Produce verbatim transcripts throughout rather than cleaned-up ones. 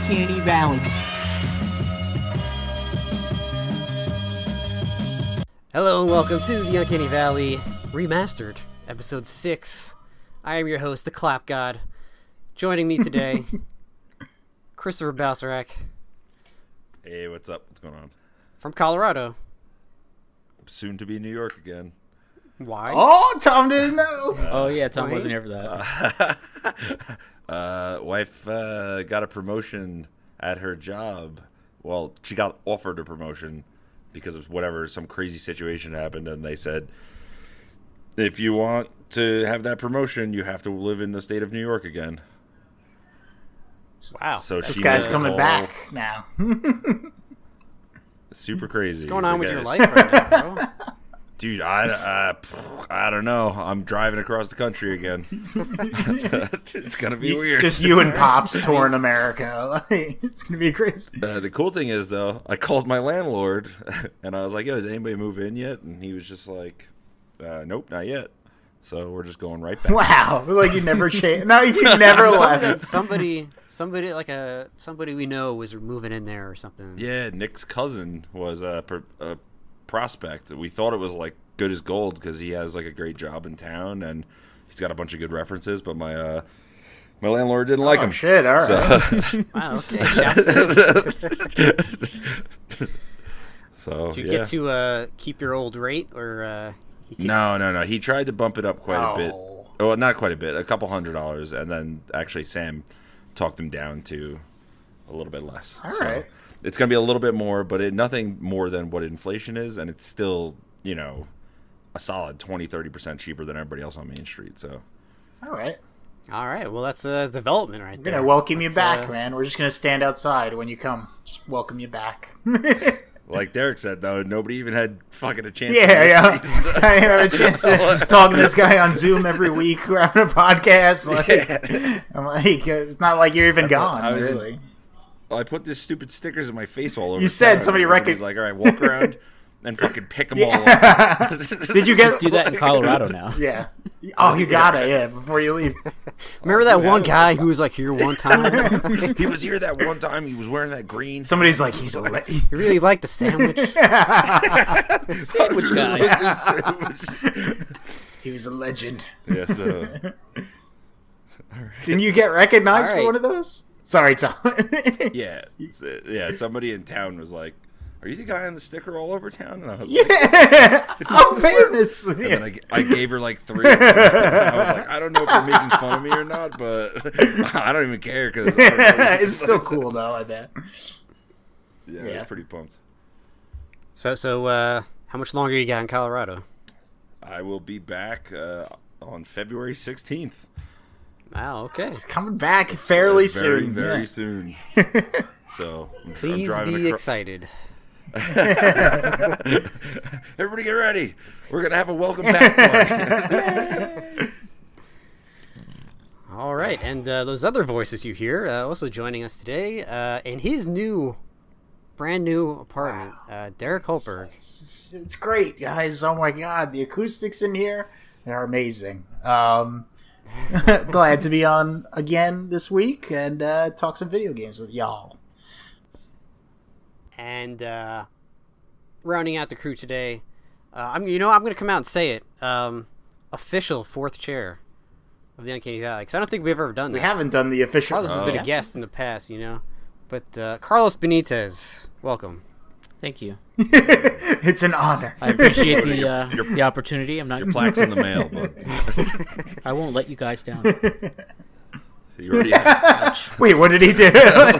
Uncanny Valley. Hello and welcome to the Uncanny Valley Remastered, Episode six. I am your host, the Clap God. Joining me today, Christopher Balsarac. Hey, what's up? What's going on? From Colorado. Soon to be New York again. Why? Oh, Tom didn't know. Uh, oh yeah, Tom explain. wasn't here for that. Uh, uh, wife uh, got a promotion at her job. Well, she got offered a promotion because of whatever, some crazy situation happened, and they said, if you want to have that promotion, you have to live in the state of New York again. Wow. So This she guy's made a coming call. back now. Super crazy. What's going on The with your guy- life right now, bro? Dude, I, uh, pff, I don't know. I'm driving across the country again. It's going to be weird. Just you and Pops touring America. Like, it's going to be crazy. Uh, the cool thing is, though, I called my landlord, and I was like, yo, did anybody move in yet? And he was just like, uh, nope, not yet. So we're just going right back. Wow. Like you never changed. No, you never left. somebody, somebody like a somebody we know was moving in there or something. Yeah, Nick's cousin was a, pr- a prospect. We thought it was, like, good as gold because he has, like, a great job in town, and he's got a bunch of good references, but my uh, my landlord didn't like Oh, him. shit. All right. So, Wow. Okay. Shouts. so Did you yeah. get to uh, keep your old rate, or uh, he keep- No, no, no. He tried to bump it up quite a bit. Oh. Well, not quite a bit, a couple hundred dollars, and then actually Sam talked him down to a little bit less. All So right. it's going to be a little bit more, but it, nothing more than what inflation is, and it's still, you know, a solid twenty, thirty percent cheaper than everybody else on Main Street. So All right. All right. Well, that's a development right We're there. going to welcome you That's, back, uh, man. We're just going to stand outside when you come. Just welcome you back. like Derek said, though, nobody even had fucking a chance. Yeah, to yeah. listen to this. I have a chance to talk to this guy on Zoom every week. We're having a podcast. Like, I'm like, it's not like you're even That's what gone, I was in- really. I put this stupid stickers in my face all over. You said town, somebody and everybody's recog- like, all right, walk around and fucking pick them all up. Yeah. Did you get? Do that in Colorado now. Yeah. Oh, you gotta, yeah, before you leave. Remember that one guy who was like here one time? He was here that one time. He was wearing that green. Somebody's like, he's a. Le- You really liked the sandwich? Sandwich guy. he was a legend. Yeah, so Didn't you get recognized All for right. one of those? Sorry, Tom. yeah, so- yeah. Somebody in town was like, "Are you the guy on the sticker all over town?" And I was like, Yeah, I'm famous. and then I, I gave her like three. Of them. I was like, I don't know if you're making fun of me or not, but I don't even care because It's still cool though. I bet. Yeah, I Yeah. was pretty pumped. So, so uh, how much longer you got in Colorado? I will be back uh, on February sixteenth. Wow. Okay. It's coming back fairly It's very, soon. Very yeah. soon. So I'm, Please I'm driving be acro- excited. Everybody get ready. We're gonna have a welcome back party. All right, and uh, those other voices you hear uh, also joining us today uh, in his new, brand new apartment, uh, Derek Holberg. It's, it's great, guys. Oh my god, the acoustics in here are amazing. Um, glad to be on again this week and uh, talk some video games with y'all. And uh, rounding out the crew today, uh, I'm you know I'm going to come out and say it, um, official fourth chair of the Uncanny Valley, because I don't think we've ever done that. We haven't done the official. Carlos has been a guest in the past, you know, but uh, Carlos Benitez, welcome. Thank you. It's an honor. I appreciate the uh, the opportunity. I'm not. Your plaque's in the mail, bud. I won't let you guys down. You already have. Wait, what did he do?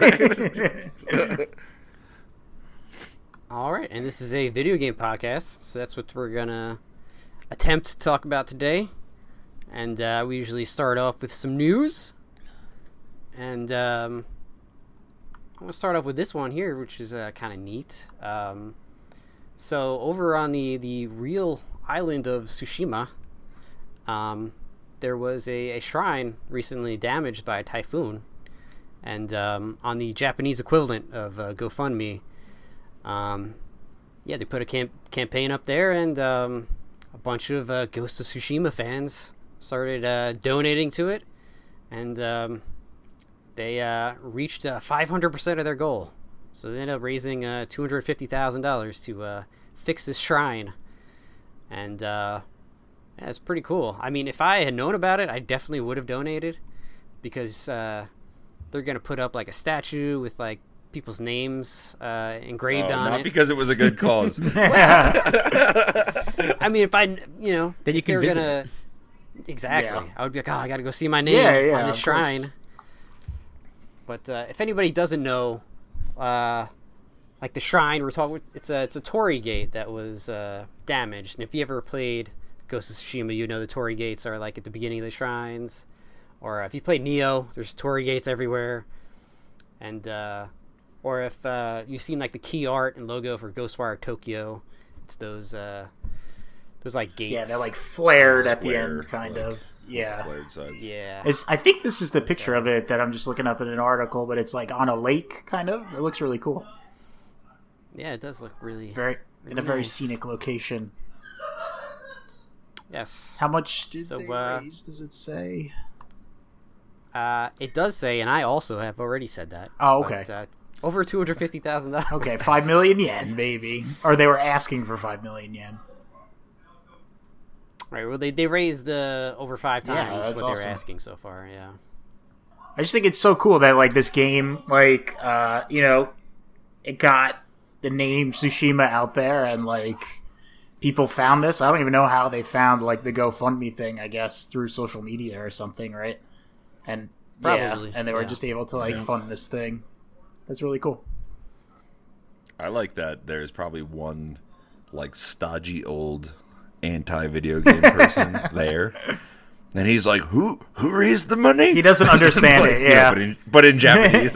All right, and this is a video game podcast, so that's what we're gonna attempt to talk about today. And uh, we usually start off with some news, and um, I'm gonna start off with this one here, which is uh, kind of neat. Um, so over on the the real island of Tsushima, um, there was a, a shrine recently damaged by a typhoon, and um, on the Japanese equivalent of uh, GoFundMe. Um, yeah, they put a camp- campaign up there, and um, a bunch of uh, Ghost of Tsushima fans started uh, donating to it, and um, they uh, reached uh, five hundred percent of their goal. So they ended up raising uh, two hundred fifty thousand dollars to uh, fix this shrine. And uh, yeah, it's pretty cool. I mean, if I had known about it, I definitely would have donated, because uh, they're going to put up like a statue with like people's names uh, engraved Oh, on not it. because it was a good cause. I mean, if I, you know, Then you if they can were visit. gonna exactly, Yeah. I would be like, oh, I got to go see my name Yeah, yeah, on this of course. shrine. But uh, if anybody doesn't know, uh, like the shrine we're talking, it's a it's a torii gate that was uh, damaged. And if you ever played Ghost of Tsushima, you know the torii gates are like at the beginning of the shrines. Or if you played Neo, there's torii gates everywhere. And uh, or if uh, you've seen like the key art and logo for Ghostwire Tokyo, it's those uh, those like gates. Yeah, they're like flared at the Square, end, kind like, of. Yeah. Flared sides. Yeah. It's, I think this is the picture of it that I'm just looking up in an article, but it's like on a lake, kind of. It looks really cool. Yeah, it does look really. Very in a Really very nice. scenic location. Yes. How much did So, they uh, raise? Does it say? Uh, it does say, and I also have already said that. Oh, okay. But, uh, over two hundred fifty thousand dollars. Okay, five million yen, maybe. Or they were asking for five million yen. Right. Well, they they raised the over five Yeah, times that's what they awesome. were asking so far. Yeah. I just think it's so cool that like this game, like uh, you know, it got the name Tsushima out there, and like people found this. I don't even know how they found like the GoFundMe thing. I guess through social media or something, right? And Probably, yeah, and they were yeah. just able to like Yeah. fund this thing. That's really cool. I like that there's probably one like stodgy old anti-video game person there. And he's like, who who raised the money? He doesn't understand But, it. you know, Yeah. but, in, but in Japanese.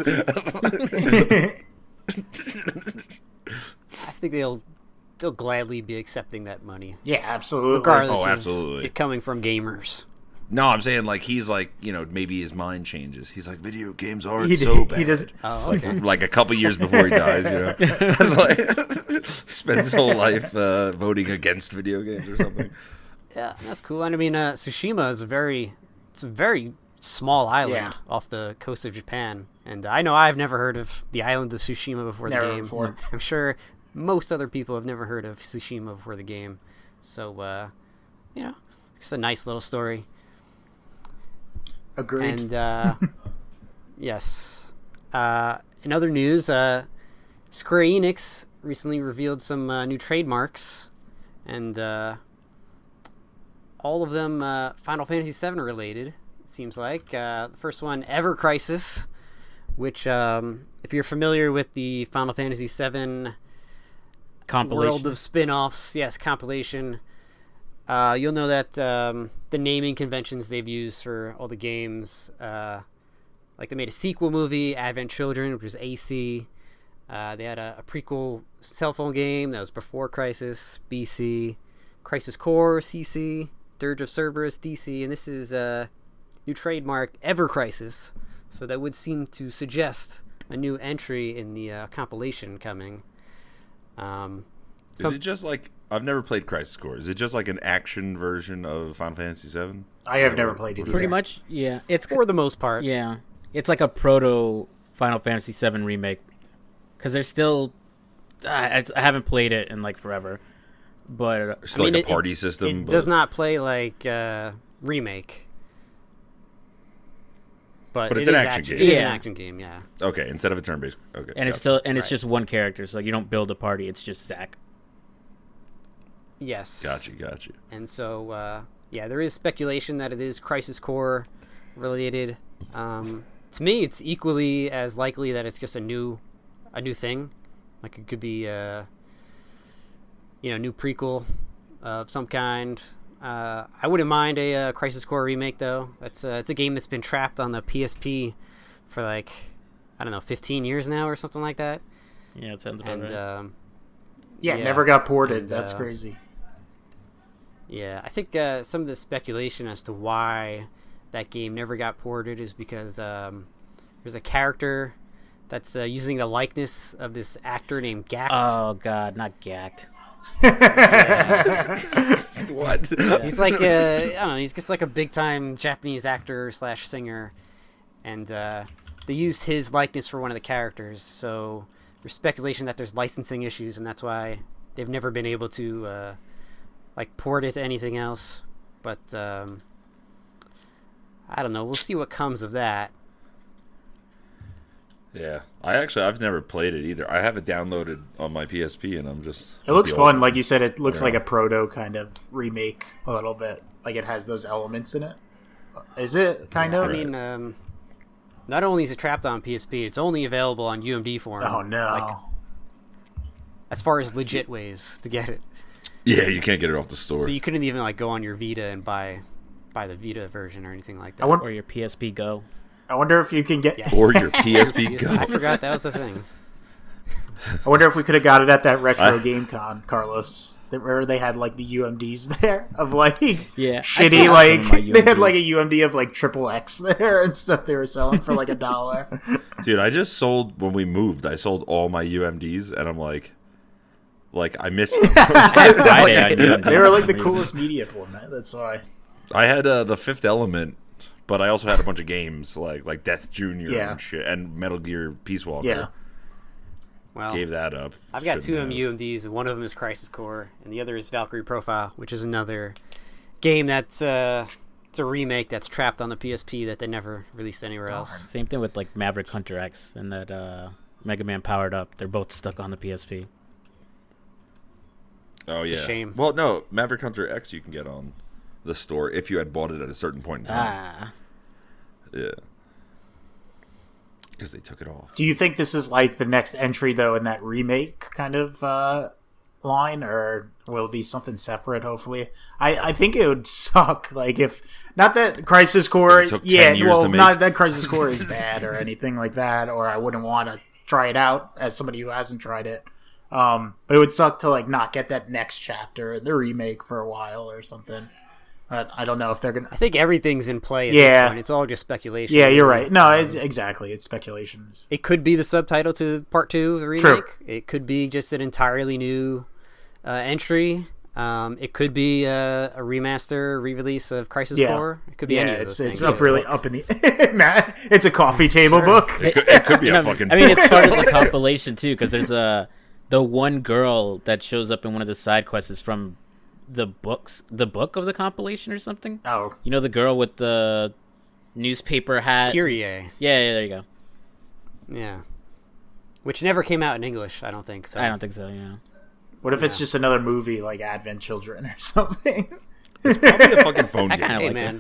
I think they'll they'll gladly be accepting that money, Yeah, absolutely. regardless Oh, of absolutely. it coming from gamers. No, I'm saying like he's like, you know, maybe his mind changes. He's like, video games aren't He, so bad. he doesn't. Oh, okay. Like a couple years before he dies, you know, like, spends his whole life uh, voting against video games or something. Yeah, that's cool. And I mean, uh, Tsushima is a very it's a very small island Yeah. off the coast of Japan, and I know I've never heard of the island of Tsushima before Never the game. before. I'm sure most other people have never heard of Tsushima before the game. So, uh, you know, it's a nice little story. Agreed. And uh, yes, uh, in other news, uh, Square Enix recently revealed some uh, new trademarks, and uh, all of them uh, Final Fantasy seven related. It seems like uh, the first one, Ever Crisis, which, um, if you're familiar with the Final Fantasy seven Compilation. world of spin-offs, yes, compilation. Uh, you'll know that um, the naming conventions they've used for all the games, uh, like they made a sequel movie, Advent Children, which was A C. Uh, they had a, a prequel cell phone game that was before Crisis, B C. Crisis Core, C C. Dirge of Cerberus, D C. And this is a new trademark, Ever Crisis. So that would seem to suggest a new entry in the uh, compilation coming. Um, Is it just like I've never played Crisis Core? Is it just like an action version of Final Fantasy seven? I have never played it either. Pretty much, yeah. It's for the most part. yeah. It's like a proto Final Fantasy seven remake because there's still I, I haven't played it in like forever, but uh, It's still I mean, like it- a party it, system. It but does not play like uh, remake. But, But it's it an is action action game. It is an Yeah. action game, yeah. Okay, instead of a turn-based. Okay, and it's gotcha. still and it's Right. just one character, so you don't build a party. It's just Zack. Yes. Got you, got you. And so, uh, yeah, there is speculation that it is Crisis Core related. Um, to me, it's equally as likely that it's just a new, a new thing. Like it could be, uh, you know, new prequel of some kind. Uh, I wouldn't mind a uh, Crisis Core remake though. That's uh, it's a game that's been trapped on the P S P for like I don't know, fifteen years now or something like that. Yeah, it sounds about And right. um, Yeah, Yeah. never got ported. And, That's uh, crazy. yeah, I think uh, some of the speculation as to why that game never got ported is because um, there's a character that's uh, using the likeness of this actor named Gact. Oh god, not Gact. What? He's like a, I don't know, he's just like a big time Japanese actor slash singer, and uh, they used his likeness for one of the characters, so there's speculation that there's licensing issues, and that's why they've never been able to uh, like port it to anything else. But um, I don't know. We'll see what comes of that. Yeah, I actually I've never played it either. I have it downloaded on my P S P, and I'm just. It looks the fun, old- like you said. It looks Yeah. like a proto kind of remake a little bit. Like it has those elements in it. Is it kind I of? mean, um, not only is it trapped on P S P, it's only available on U M D form. Oh no! Like, as far as legit ways to get it, Yeah, you can't get it off the store. so you couldn't even like go on your Vita and buy buy the Vita version or anything like that. I, won- Or your P S P Go. I wonder if you can get. Yeah. Or your P S P Go. I forgot that was the thing. I wonder if we could have got it at that retro I- game con, Carlos. That- Where they had like the U M Ds there of like Yeah, I shitty still have like some of my they had like a U M Ds. U M D of like triple X there and stuff they were selling for like a dollar. Dude, I just sold when we moved. I sold all my U M Ds, and I'm like, like I missed them. I had Friday on U M Ds They were for like some the reason. coolest media format. That's why. I had uh, the Fifth Element, but I also had a bunch of games like like Death Junior Yeah. and shit, and Metal Gear Peace Walker. Yeah. Well, Gave that up. I've got two Shouldn't have. U M Ds, and one of them is Crisis Core, and the other is Valkyrie Profile, which is another game that's uh, it's a remake that's trapped on the P S P that they never released anywhere else. Same thing with like Maverick Hunter X and that uh, Mega Man Powered Up. They're both stuck on the P S P. Oh It's a yeah. shame. Well, no, Maverick Hunter X you can get on the store if you had bought it at a certain point in time. Ah, Yeah. Because they took it off. Do you think this is like the next entry though in that remake kind of uh, line, or will it be something separate? Hopefully, I, I think it would suck. Like if not that Crisis Core, It took ten yeah, years well, to make. not that Crisis Core is bad or anything like that, or I wouldn't want to try it out as somebody who hasn't tried it. Um, but it would suck to like not get that next chapter in the remake for a while or something. But I don't know if they're gonna. I think everything's in play at Yeah. this point. It's all just speculation. Yeah, you're right. No, it's exactly. It's speculation. It could be the subtitle to part two of the remake. True. It could be just an entirely new uh, entry. Um, it could be uh, a remaster, re-release of Crisis Yeah. Core. It could be Yeah, any of it's those it's things. up really up in the Matt. It's a coffee table book. It could, it could be You a know, fucking. I mean, it's part of the compilation too, because there's a the one girl that shows up in one of the side quests is from the books, the book of the compilation or something. Oh, You know, the girl with the newspaper hat. Kyrie. Yeah, yeah, there you go. Yeah. Which never came out in English, I don't think. So I don't think so. Yeah. what if it's just another movie like Advent Children or something? Probably a fucking phone I game. kinda Hey, like man.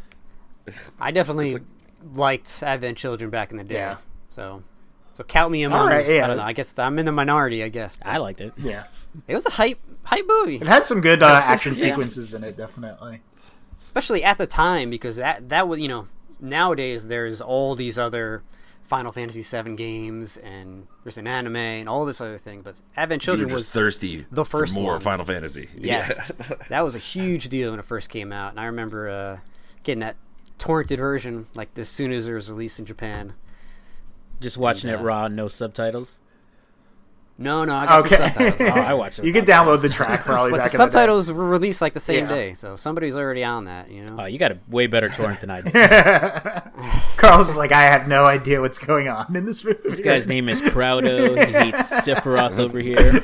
I definitely It's liked Advent Children back in the day. Yeah. So, so count me among. right, yeah. I don't know. I guess I'm in the minority. I guess. I liked it. Yeah, It was a hype, hype movie, it had some good uh, action Yeah. sequences in it, definitely. especially at the time because that that was you know nowadays there's all these other Final Fantasy seven games and there's an anime and all this other thing, but Advent You were Children just was thirsty the first for more one. Final Fantasy. Yes, Yeah. that was a huge deal when it first came out, and I remember uh, getting that torrented version like as soon as it was released in Japan. Just watching And, it uh, raw, no subtitles. No, no, I got Okay, some subtitles. Oh, I watched it. You can without download subtitles. the track probably But back the in the day. subtitles were released like the same Yeah. day, so somebody's already on that, you know. Oh, you got a way better torrent than I did. Carl's is like, I have no idea what's going on in this movie. This guy's name is Crowdo. He hates Sephiroth over here.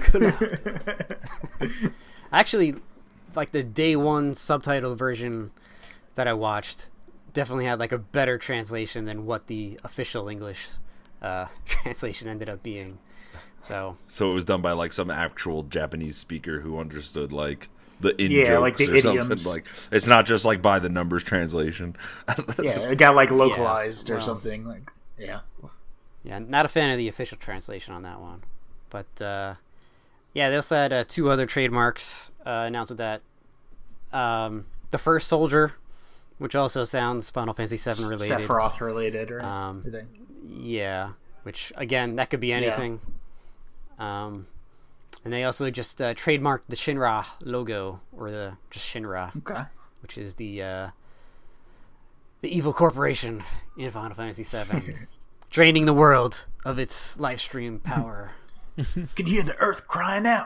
Actually, like the day one subtitle version that I watched definitely had like a better translation than what the official English uh, translation ended up being. So So it was done by like some actual Japanese speaker who understood like the in Yeah, jokes like the or something. idioms. Like it's not just like by the numbers translation. Yeah, it got like localized or well. something. Like, yeah. yeah, not a fan of the official translation on that one. But uh, yeah, they also had uh, two other trademarks uh, announced with that. Um, the First Soldier, which also sounds Final Fantasy seven related. Sephiroth related, right? Um, I think. Yeah, which again, that could be anything. Um, and they also just uh, trademarked the Shinra logo, or the just Shinra, Okay. which is the uh, the evil corporation in Final Fantasy seven, draining the world of its live stream power. Can hear the earth crying out.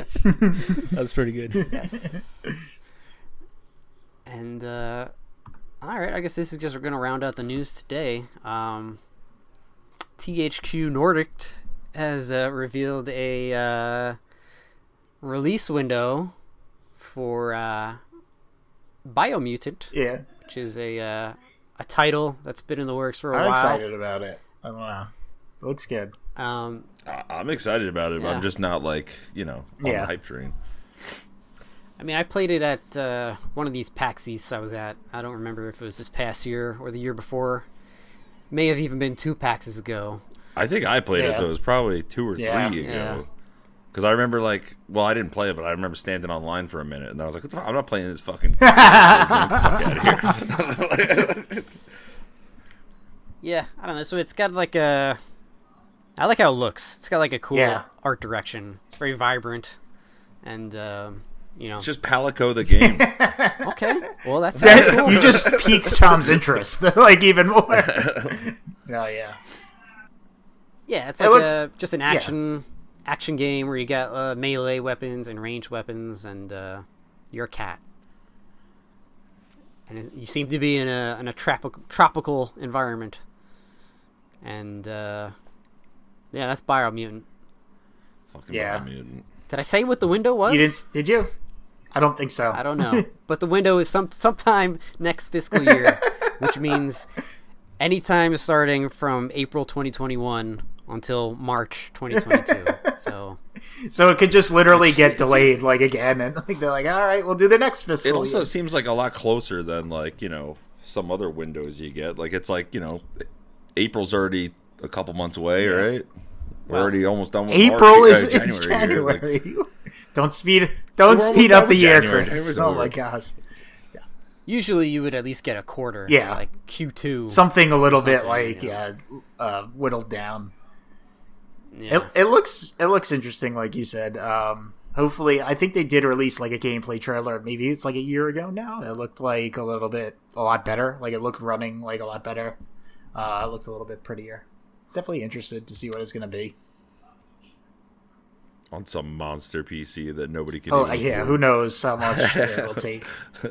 That was pretty good. Yes. And uh, All right, I guess this is just going to round out the news today. Um, T H Q Nordic has uh, revealed a uh, release window for uh, Biomutant, Yeah, which is a uh, a title that's been in the works for a I'm while. excited about it. I don't know. It looks good. Um, I- I'm excited about it, but Yeah. I'm just not like you know on Yeah. the hype train. I mean, I played it at uh, one of these PAX Easts I was at. I don't remember if it was this past year or the year before. May have even been two PAXs ago. I think I played it, Yeah. so it was probably two or Yeah. three Yeah. ago. Because I remember, like, well, I didn't play it, but I remember standing online for a minute, and I was like, "What the fuck? I'm not playing this fucking." Get the fuck out of here. Yeah, I don't know. So it's got like a. I like how it looks. It's got like a cool Yeah. art direction. It's very vibrant, and um, you know. It's just Palico the game. Okay, well that's That- cool. you just piqued Tom's interest, like even more. Oh yeah. Yeah, it's It like looks- a, just an action action game where you got uh, melee weapons and ranged weapons, and uh, you're a cat. And it, you seem to be in a in a tropical tropical environment. And uh, yeah, that's Biomutant. Fucking Yeah. Biomutant. Did I say what the window was? You didn't? Did you? I don't think so. I don't know, but the window is some sometime next fiscal year, which means anytime starting from April twenty twenty-one until March twenty twenty-two. So So it could just literally get delayed, like again, and like they're like, "All right, we'll do the next It fiscal also year." seems like a lot closer than like you know some other windows you get. Like it's like you know, April's already a couple months away, Yeah. right? We're Well, already almost done with April March, is uh, it's January here, like- January. don't speed, don't We're almost speed done up the with year, January. Chris. It was Oh over. my gosh, usually you would at least get a quarter. Yeah. Like Q two. something a little bit Something, like yeah. yeah, uh, whittled down. Yeah. It, it looks it looks interesting, like you said. Um, hopefully, I think they did release like a gameplay trailer. Maybe it's like a year ago now. It looked like a little bit a lot better. Like it looked running like a lot better. Uh, it looked a little bit prettier. Definitely interested to see what it's going to be. on some monster P C that nobody can. Oh even yeah, afford. who knows how much it'll take.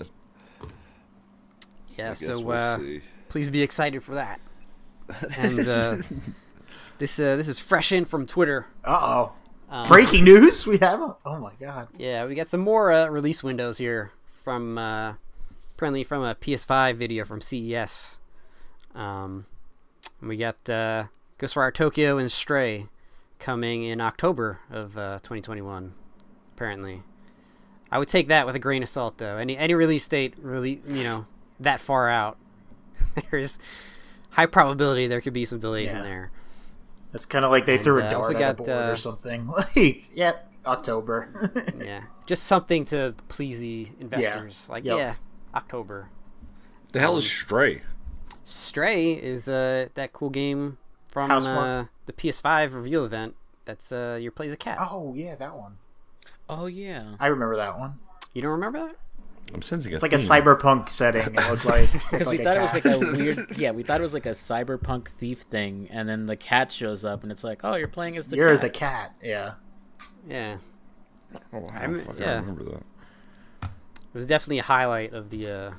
yeah. I guess So we'll uh, see. please be excited for that. And uh, this uh, this is fresh in from Twitter. Uh oh. Um, Breaking news! We have. A, oh my god. Yeah, we got some more uh, release windows here from uh, apparently from a P S five video from C E S. Um, we got uh, Ghostwire Tokyo and Stray coming in October of uh, twenty twenty-one. Apparently, I would take that with a grain of salt, though. Any any release date, really, you know, that far out, there's high probability there could be some delays in Yeah. there. That's kind of like they And, threw a uh, dart also at got, a board uh, or something. Like, yeah, October. Yeah, just something to please the investors. Like, Yep. yeah, October. The hell is Stray? Stray is uh, that cool game from Housemarque. uh, the P S five reveal event. That's uh, you play as a cat. Oh yeah, that one. Oh yeah. I remember that one. You don't remember that? I'm sensing It's a like a theme. cyberpunk setting. It looked like Because we like thought a it was cat. like a weird, yeah, we thought it was like a cyberpunk thief thing, and then the cat shows up, and it's like, oh, you're playing as the You're cat. the cat. Yeah. Yeah, Oh, wow, I'm- fuck, I yeah. don't remember that. it was definitely a highlight of the uh,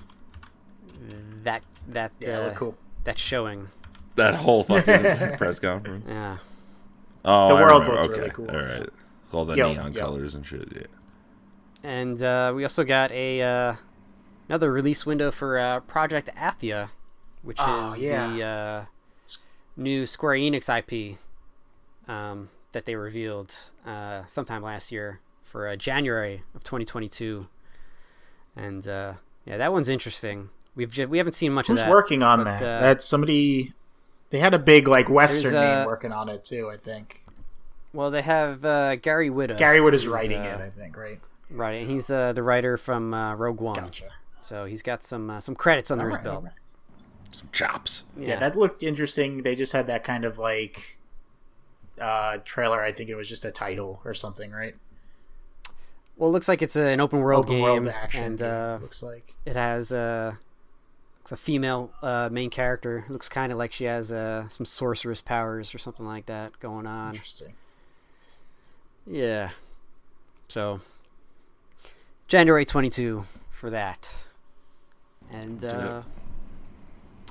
that that Yeah, it uh, looked cool. that showing. That whole fucking press conference. Yeah, Oh, The I world remember. looked okay. really cool, All yeah. right, all the Yo, neon yo. colors and shit. Yeah. and uh, we also got a uh, another release window for uh, Project Athia, which Oh, is yeah. the uh, new Square Enix I P um, that they revealed uh, sometime last year for uh, January of twenty twenty-two. And uh, yeah, that one's interesting. We've ju- we haven't seen much Who's of that. working on but, that? uh, That's somebody. They had a big like Western There's, uh, name working on it too. I think Well, they have uh, Gary Whitta. Gary Wood is who's, writing uh, it. I think right. Right, and he's uh, the writer from uh, Rogue One. Gotcha. So he's got some uh, some credits under All his right, belt. all right. Some chops. Yeah. that looked interesting. They just had that kind of like uh trailer. I think it was just a title or something, right? Well, it looks like it's a, an open world Open game, world action. and game, uh, looks like. it has uh, a female uh, main character. It looks kind of like she has uh, some sorceress powers or something like that going on. Interesting. Yeah. So January twenty-second for that, and uh,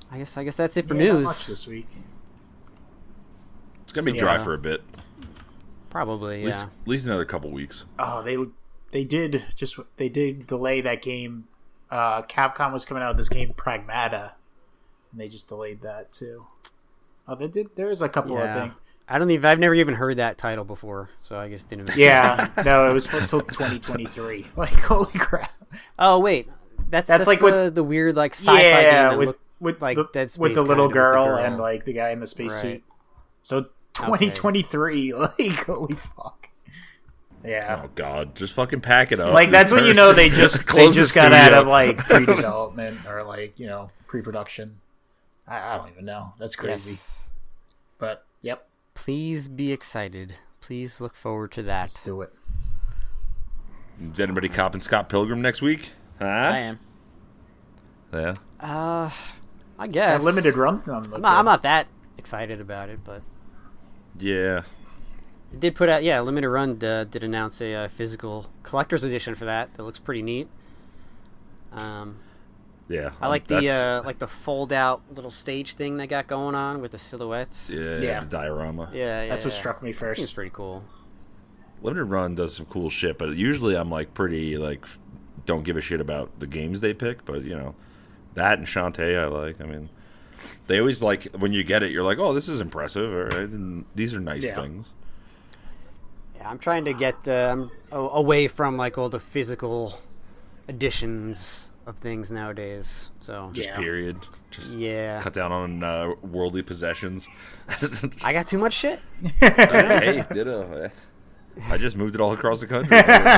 I guess I guess that's it for Yeah, not news. much this week. It's gonna be So, dry yeah. for a bit. Probably, At least, yeah. at least another couple weeks. Oh, they they did just they did delay that game. Uh, Capcom was coming out with this game Pragmata, and they just delayed that too. Oh, they did. There was a couple of Yeah. things. I don't even. I've never even heard that title before, so I guess it didn't. Matter. Yeah, no, it was until twenty twenty-three. Like, holy crap! Oh wait, that's That's that's, like the, with- the weird like sci-fi Yeah, game that with looked with like the, Dead with Space the little kinda with the girl, girl. and like the guy in the spacesuit. Right. So twenty twenty-three, like holy fuck! Yeah, Oh God, just fucking pack it up. like that's when you know they just they Close the just got out studio. of like pre-development or like you know pre-production. I, I don't even know. That's crazy. Yes. But yep, Please be excited. Please look forward to that. let's do it. Is anybody copping Scott Pilgrim next week? Huh? I am. Yeah. Uh, I guess That limited run. I'm, I'm not, I'm not that excited about it, but Yeah. it did put out. Yeah, limited run uh, did announce a uh, physical collector's edition for that. That looks pretty neat. Um, Yeah. I like the That's- uh, like the fold out little stage thing they got going on with the silhouettes. Yeah, Yeah. the diorama. yeah, yeah That's what yeah. struck me That seems first. pretty cool. Limited Run does some cool shit, but usually I'm like pretty like f- don't give a shit about the games they pick, but you know, that and Shantae I like. I mean, they always like when you get it, you're like, oh, this is impressive, all right, and these are nice Yeah. things. Yeah, I'm trying to get um, a- away from like all the physical editions of things nowadays. So Just Yeah. period. Just yeah, cut down on uh, worldly possessions. I got too much shit. Hey, ditto. I just moved it all across the country.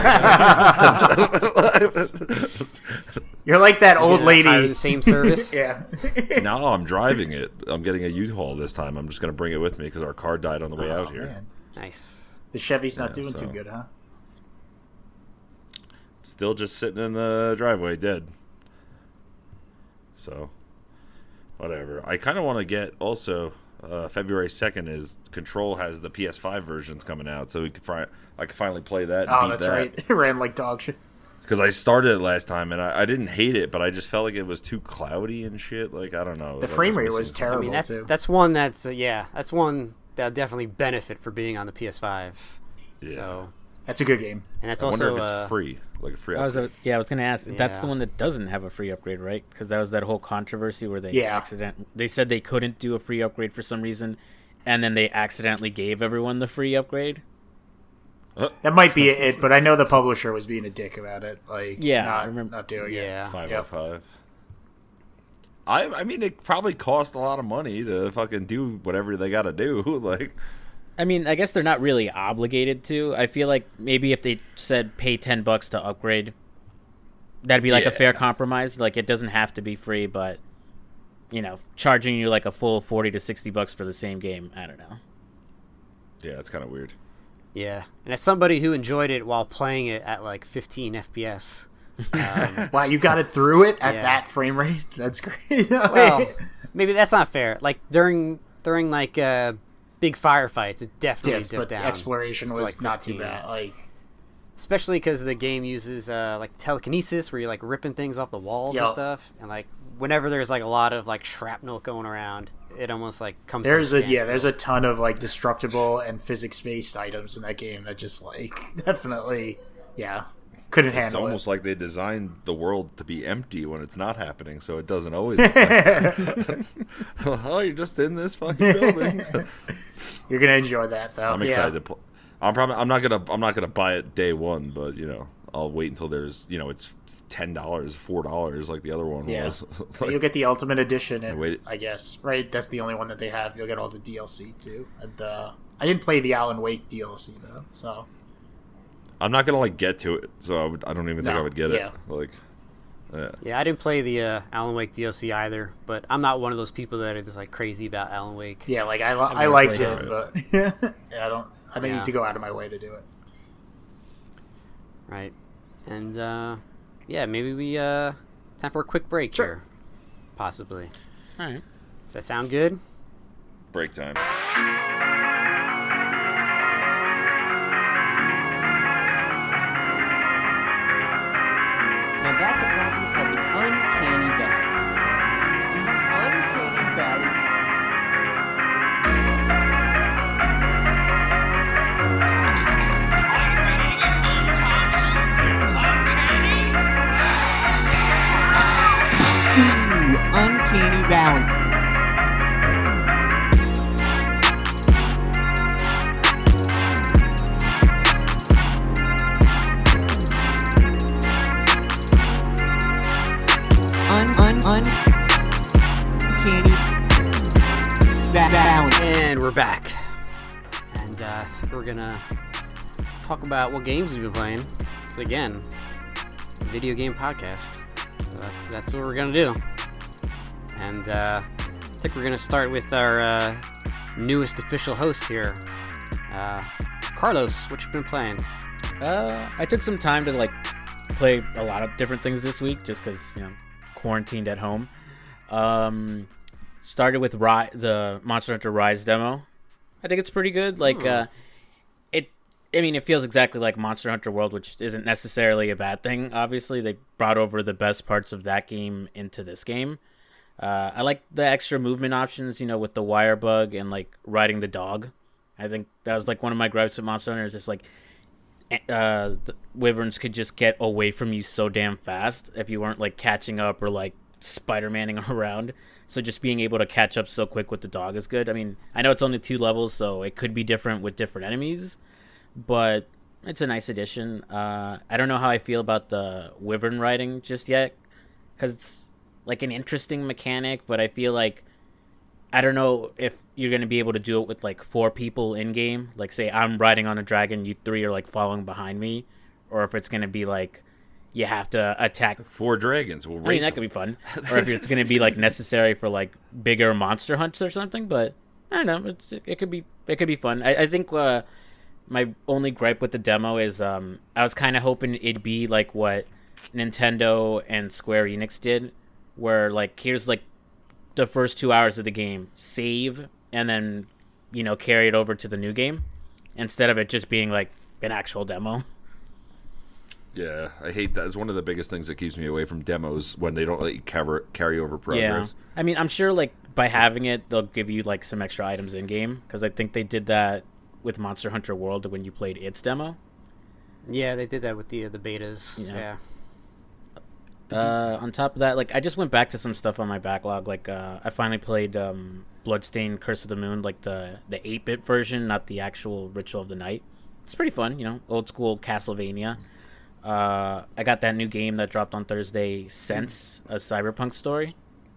You're like that old Hire lady. the same service. Yeah. No, I'm driving it. I'm getting a U-Haul this time. I'm just going to bring it with me because our car died on the way Oh, out here. man. Nice. The Chevy's not Yeah, doing too so- good, huh? Still just sitting in the driveway, dead. So, whatever. I kind of want to get also uh, February second is Control has the P S five versions coming out, so we could fi- I could finally play that. And Oh, beat that's that. right. It ran like dog shit. Because I started it last time and I, I didn't hate it, but I just felt like it was too cloudy and shit. Like I don't know. The Like, I frame rate missing was something. I terrible mean, that's too. that's one that's uh, yeah, that's one that'll definitely benefit for being on the P S five. Yeah. So, That's a good game. and that's I also wonder if it's uh, free, like a free. I was, upgrade. uh, yeah, I was gonna ask. That's the Yeah. one that doesn't have a free upgrade, right? Because that was that whole controversy where they Yeah. accident. They said they couldn't do a free upgrade for some reason, and then they accidentally gave everyone the free upgrade. That might be it, but I know the publisher was being a dick about it. Like, Yeah, not, I remember- not doing yeah. it. Five Yep. out of five. I I mean, it probably cost a lot of money to fucking do whatever they got to do. Like, I mean, I guess they're not really obligated to. I feel like maybe if they said pay ten bucks to upgrade, that'd be like a Yeah. fair compromise. Like it doesn't have to be free, but you know, charging you like a full forty to sixty bucks for the same game. I don't know. yeah, it's kind of weird. yeah. And as somebody who enjoyed it while playing it at like fifteen F P S, um, Wow, you got it through it at Yeah. that frame rate? That's great. well, maybe that's not fair. Like during during like uh, big firefights, it definitely Dipped, dipped but down. exploration was like not too fifteen. bad. Like, Especially because the game uses uh, like telekinesis, where you're like ripping things off the walls and Yup. stuff, and like whenever there's like a lot of like shrapnel going around, it almost like comes. there's to a a yeah, there's a standstill. ton of like destructible and physics-based items in that game that just like definitely, yeah, couldn't It's handle almost it. like they designed the world to be empty when it's not happening, so it doesn't always. Oh, you're just in this fucking building. You're gonna enjoy that though. I'm yeah. excited to play. I'm probably. I'm not gonna. I'm not gonna buy it day one, but you know, I'll wait until there's. You know, it's ten dollars, four dollars, like the other one Yeah. was. But Like, you'll get the Ultimate Edition, and wait. I guess right. That's the only one that they have. You'll get all the D L C too. And uh, I didn't play the Alan Wake D L C though, so I'm not gonna like get to it, so I would. I don't even think No, I would get yeah. it. Like, yeah. Yeah, I didn't play the uh, Alan Wake D L C either, but I'm not one of those people that are just like crazy about Alan Wake. yeah, like I, li- I never liked played it, it. but yeah, I don't. I don't Yeah. need to go out of my way to do it. Right. And uh, yeah, maybe we uh, time for a quick break Sure. here, possibly. All right. Does that sound good? Break time. Now that's a problem called the uncanny valley. The uncanny Uncanny Valley. Un, un, uncanny Valley. And we're back. And uh, we're gonna talk about what games we've been playing. Because again, video game podcast. So that's that's what we're gonna do. And uh, I think we're gonna start with our uh, newest official host here, uh, Carlos. What you been playing? Uh, I took some time to like play a lot of different things this week, just because you know quarantined at home. Um, started with Ri- the Monster Hunter Rise demo. I think it's pretty good. Like, Hmm. uh, it. I mean, it feels exactly like Monster Hunter World, which isn't necessarily a bad thing. Obviously, they brought over the best parts of that game into this game. Uh, I like the extra movement options, you know, with the wire bug and like riding the dog. I think that was like one of my gripes with Monster Hunter. Is just like uh, the wyverns could just get away from you so damn fast if you weren't like catching up or like Spider-Manning around. So just being able to catch up so quick with the dog is good. I mean, I know it's only two levels, so it could be different with different enemies, but it's a nice addition. Uh, I don't know how I feel about the wyvern riding just yet, because it's like an interesting mechanic, but I feel like I don't know if you're going to be able to do it with like four people in game. Like say I'm riding on a dragon, you three are like following behind me, or if it's going to be like you have to attack Four dragons will I mean, race. that could be fun. Or if it's going to be like necessary for like bigger monster hunts or something. But I don't know. It's, it could be it could be fun. I, I think uh, my only gripe with the demo is um, I was kind of hoping it'd be like what Nintendo and Square Enix did, where like here's like the first two hours of the game, save, and then you know carry it over to the new game, instead of it just being like an actual demo. Yeah, I hate that. It's one of the biggest things that keeps me away from demos when they don't let you cover, carry over progress. Yeah, I mean, I'm sure like by having it, they'll give you like some extra items in game, because I think they did that with Monster Hunter World when you played its demo. Yeah, they did that with the uh, the betas. Yeah. Yeah. Uh, on top of that, like I just went back to some stuff on my backlog. Like uh, I finally played um, Bloodstained: Curse of the Moon, like the the eight-bit version, not the actual Ritual of the Night. It's pretty fun, you know, old school Castlevania. Uh, I got that new game that dropped on Thursday, Sense, a cyberpunk story.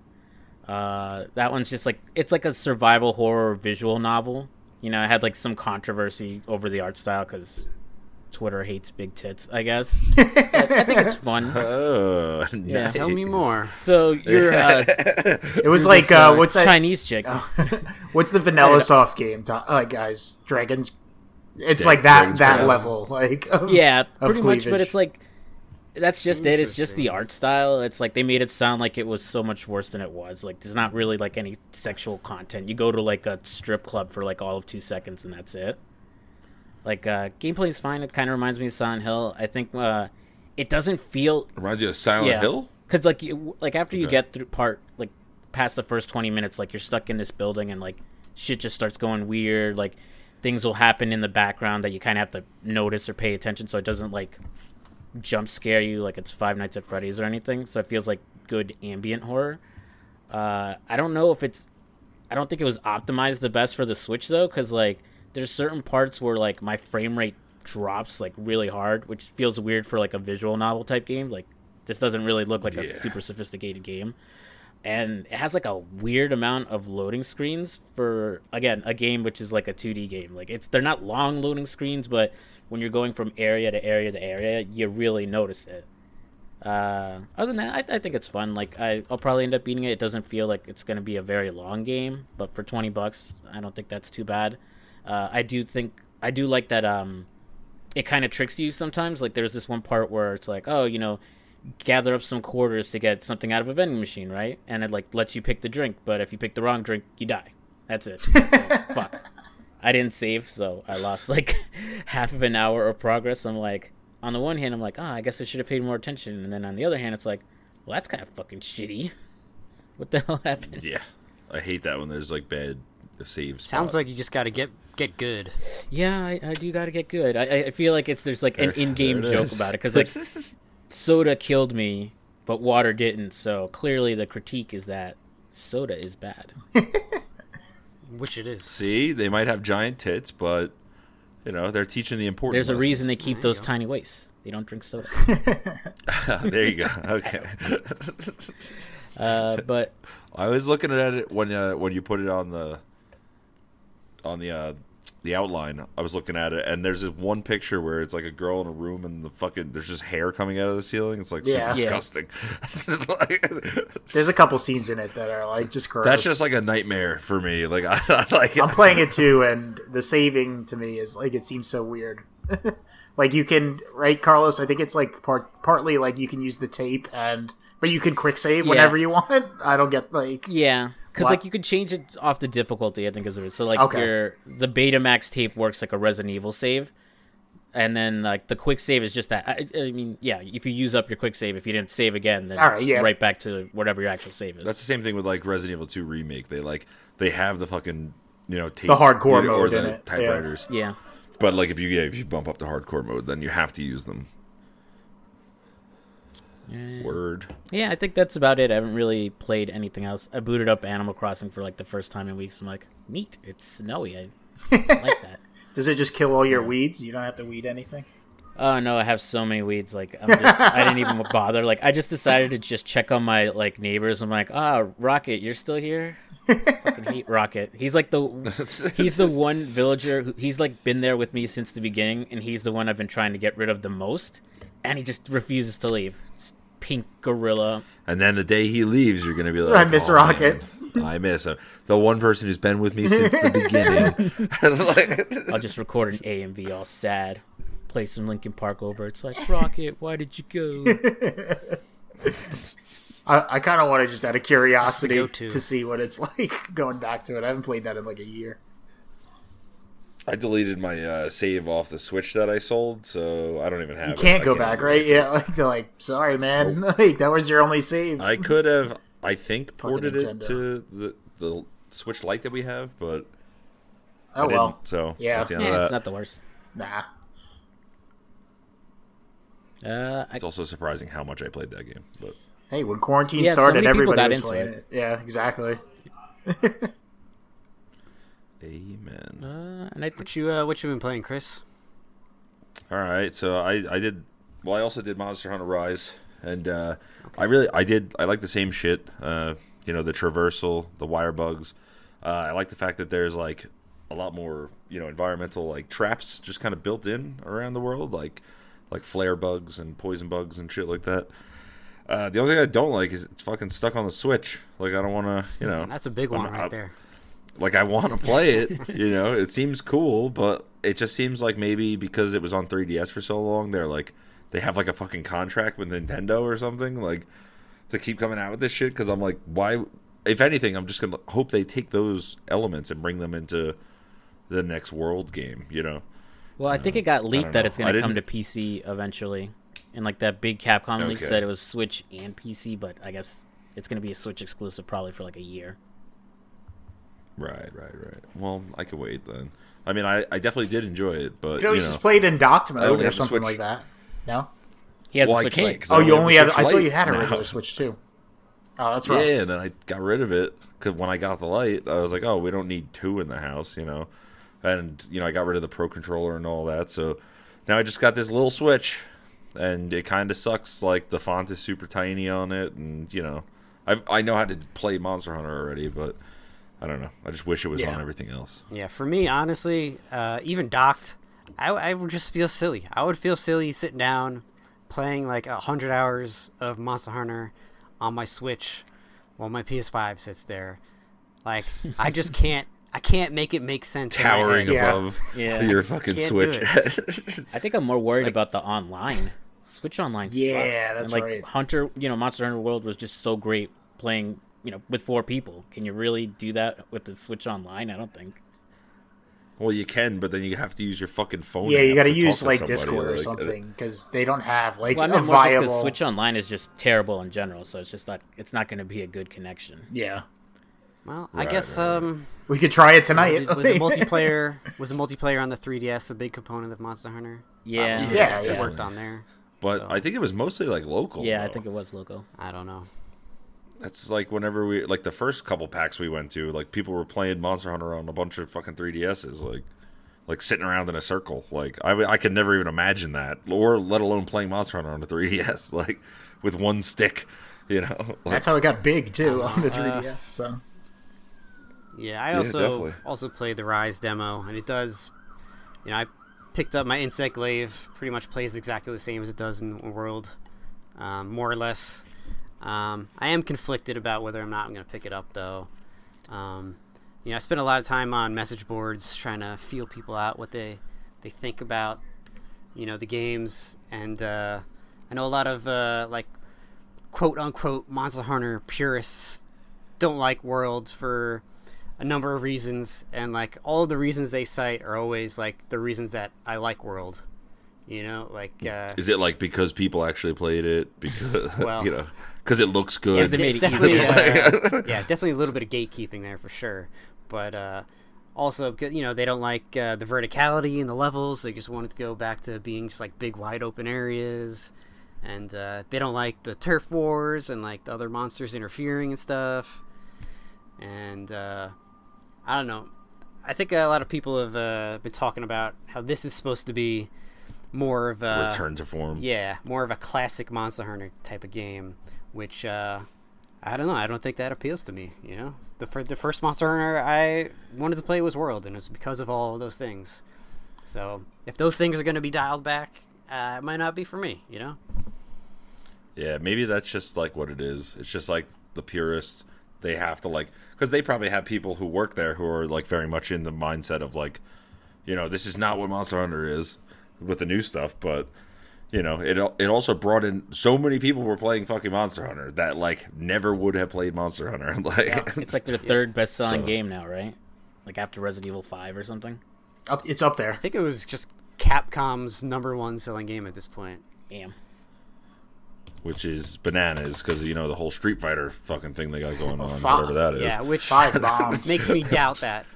Uh, that one's just like it's like a survival horror visual novel. You know, I had like some controversy over the art style because Twitter hates big tits, I guess. But I think it's fun. Oh, Yeah. Tell me more. So you're uh, It was you're like this, uh, what's that? Chinese chick? What's the Vanilla Soft game? To, uh, guys, dragons. It's Yeah, like that Dragon's that Crown. level, like of, Yeah, of pretty much. But cleavage. it's like that's just it. It's just the Interesting. art style. It's like they made it sound like it was so much worse than it was. Like there's not really like any sexual content. You go to like a strip club for like all of two seconds and that's it. Like uh, gameplay is fine. It kind of reminds me of Silent Hill. I think uh, it doesn't feel Reminds you of Silent yeah. Hill? Because like you, like after you Okay. get through part like past the first twenty minutes, like you're stuck in this building and like shit just starts going weird. Like things will happen in the background that you kind of have to notice or pay attention, so it doesn't like jump scare you like it's Five Nights at Freddy's or anything. So it feels like good ambient horror. Uh, I don't know if it's. I don't think it was optimized the best for the Switch though, because like there's certain parts where like my frame rate drops like really hard, which feels weird for like a visual novel type game. Like this doesn't really look like Yeah. a super sophisticated game, and it has like a weird amount of loading screens for again a game which is like a two D game. Like it's they're not long loading screens, but when you're going from area to area to area, you really notice it. Uh, other than that, I, I think it's fun. Like I, I'll probably end up beating it. It doesn't feel like it's going to be a very long game, but for twenty bucks, I don't think that's too bad. Uh, I do think I do like that. Um, it kind of tricks you sometimes. Like there's this one part where it's like, oh, you know, gather up some quarters to get something out of a vending machine, right? And it like lets you pick the drink, but if you pick the wrong drink, you die. That's it. So, fuck. I didn't save, so I lost like half of an hour of progress. I'm like, on the one hand, I'm like, oh, I guess I should have paid more attention. And then on the other hand, it's like, well, that's kind of fucking shitty. What the hell happened? Yeah. I hate that when there's like bad saves. Sounds like you just got to get get good. Yeah, I, I do got to get good. I, I feel like it's there's like an There- in-game there it joke is. about it because like Soda killed me but water didn't. So clearly, the critique is that soda is bad. Which it is. See, they might have giant tits, but you know they're teaching the important. There's a reason they There keep you those go. tiny waists. They don't drink soda. There you go. Okay. Uh, but I was looking at it when uh, when you put it on the on the uh, the outline. I was looking at it, and there's this one picture where it's like a girl in a room, and the fucking there's just hair coming out of the ceiling. It's like Yeah. super Yeah. disgusting. Like, There's a couple scenes in it that are like just gross. that's just like a nightmare for me. Like I, I like. I'm playing it too, and the saving to me is like it seems so weird. Like you can, right, Carlos? I think it's like part partly like you can use the tape, and but you can quick save Yeah. whenever you want. I don't get like yeah, because What? like you could change it off the difficulty. I think is what it is. So like Okay. your the Betamax tape works like a Resident Evil save, and then like the quick save is just that. I, I mean, yeah, if you use up your quick save, if you didn't save again, then All right, yeah. right back to whatever your actual save is. That's the same thing with like Resident Evil two remake. They like they have the fucking you know tape, The hardcore you know, or mode the in it, yeah. typewriters. yeah. But like if you yeah, if you bump up to hardcore mode, then you have to use them. Word. Yeah, I think that's about it. I haven't really played anything else. I booted up Animal Crossing for like the first time in weeks. I'm like, neat. It's snowy. I like that. does it just kill all your weeds? You don't have to weed anything. Oh no, I have so many weeds. Like I'm just, I didn't even bother. Like I just decided to just check on my like neighbors. I'm like, ah, Rocket, you're still here. Fucking hate Rocket. He's like the, he's the one villager who he's like been there with me since the beginning, and he's the one I've been trying to get rid of the most, and he just refuses to leave. It's pink gorilla. And then the day he leaves, you're gonna be like, I miss "Oh, Rocket." man, I miss him. The one person who's been with me since the beginning. Like- I'll just record an A M V all sad, play some Linkin Park over. It's like, Rocket, why did you go? I, I kind of want to just out of curiosity go-to. to see what it's like going back to it. I haven't played that in like a year. I deleted my uh, save off the Switch that I sold, so I don't even have You it. can't I go back, even- right? Yeah, like they're like, sorry, man, like that was your only save. I could have, I think, ported it Nintendo. to the the Switch Lite that we have, but oh I didn't. well, So Yeah. that's the end Yeah, of it's that. not the worst. nah. Uh, I, It's also surprising how much I played that game, but Hey, when quarantine Yeah, so started, many people everybody got was into playing it. it. Yeah, exactly. amen. uh, and I think What you uh, what you been playing, Chris? All right, so I I did well. I also did Monster Hunter Rise, and uh, I really I did I like the same shit. Uh, you know, the traversal, the wire bugs. Uh, I like the fact that there's like a lot more you know environmental like traps just kind of built in around the world, like like flare bugs and poison bugs and shit like that. Uh, the only thing I don't like is it's fucking stuck on the Switch. Like I don't want to, you know. That's a big one I'm- right I- there. Like I want to play it, you know. It seems cool, but it just seems like maybe because it was on three D S for so long, they're like they have like a fucking contract with Nintendo or something, like to keep coming out with this shit. Because I'm like, why? If anything, I'm just gonna hope they take those elements and bring them into the next World game, you know. Well, I think it got leaked don't that know. it's going I to come to didn't- P C eventually. And like that big Capcom leak Okay. said it was Switch and P C, but I guess it's going to be a Switch exclusive probably for like a year. Right, right, right. Well, I could wait then. I mean, I, I definitely did enjoy it, but You you know, know, he's just played in docked I mode only or have the something Switch. like that. No? He has well, a I Switch can't. Lite. 'cause I Oh, only you have the only have. Switch I thought Lite you had a now. regular Switch too. Oh, that's rough. Yeah, and then I got rid of it because when I got the light, I was like, "Oh, we don't need two in the house," you know. And you know, I got rid of the Pro controller and all that, so now I just got this little Switch, and it kind of sucks. Like the font is super tiny on it, and you know, I I know how to play Monster Hunter already, but I don't know. I just wish it was Yeah. on everything else. Yeah, for me, honestly, uh, even docked, I, I would just feel silly. I would feel silly sitting down, playing like a hundred hours of Monster Hunter on my Switch, while my P S five sits there. Like, I just can't. I can't make it make sense. in my Towering head. Yeah. above Yeah. your fucking Can't Switch. do I think I'm more worried Like- about the online. Switch Online sucks. Yeah, that's and like right. Hunter, you know, Monster Hunter World was just so great playing, you know, with four people. Can you really do that with the Switch Online? I don't think. Well, you can, but then you have to use your fucking phone. Yeah, you app got to to use talk to like somebody, Discord or like, uh, something because they don't have like Well, I a mean, more just because viable. Switch Online is just terrible in general, so it's just like it's not going to be a good connection. Yeah, Well, I Right, guess right, right. um, we could try it tonight. was, it, was it multiplayer? Was a multiplayer on the three D S a big component of Monster Hunter? Yeah. Probably. Yeah, it yeah. worked on there. But So- I think it was mostly like local. Yeah, I though. think it was local. I don't know. That's like whenever we like the first couple packs we went to, like people were playing Monster Hunter on a bunch of fucking three D S's, like like sitting around in a circle. Like I, I could never even imagine that, or let alone playing Monster Hunter on a three D S, like with one stick. You know, like, That's how it got big too on the Uh, three D S. So Yeah, I Yeah, also definitely. also played the Rise demo, and it does. You know, I picked up my Insect Glaive. Pretty much plays exactly the same as it does in World, um, more or less. Um, I am conflicted about whether or not I'm going to pick it up, though. Um, you know, I spent a lot of time on message boards trying to feel people out, what they they think about, you know, the games, and uh, I know a lot of uh, like quote unquote Monster Hunter purists don't like World for a number of reasons, and like all of the reasons they cite are always like the reasons that I like World. You know, like uh, is it like because people actually played it because Well- you know because it looks yeah, good? it's, they made it's it definitely easier. uh, yeah, definitely a little bit of gatekeeping there for sure. But uh, also, you know, they don't like uh, the verticality in the levels. They just wanted to go back to being just like big, wide open areas, and uh, they don't like the turf wars and like the other monsters interfering and stuff. And uh, I don't know. I think a lot of people have uh, been talking about how this is supposed to be more of a Return to form. yeah, more of a classic Monster Hunter type of game, which uh, I don't know. I don't think that appeals to me. You know, the fir- the first Monster Hunter I wanted to play was World, and it was because of all of those things. So if those things are going to be dialed back, uh, it might not be for me. You know. Yeah, maybe that's just like what it is. It's just like the purists. They have to like, because they probably have people who work there who are like very much in the mindset of like, you know, this is not what Monster Hunter is with the new stuff. But you know, it it also brought in so many people were playing fucking Monster Hunter that like never would have played Monster Hunter. Like, It's like their third best selling So- game now, right? Like after Resident Evil five or something. up, it's up there. I think it was just Capcom's number one selling game at this point. Damn. which is bananas because you know the whole Street Fighter fucking thing they got going on, Fi- whatever that is. Yeah, which Five bombs. makes me doubt that.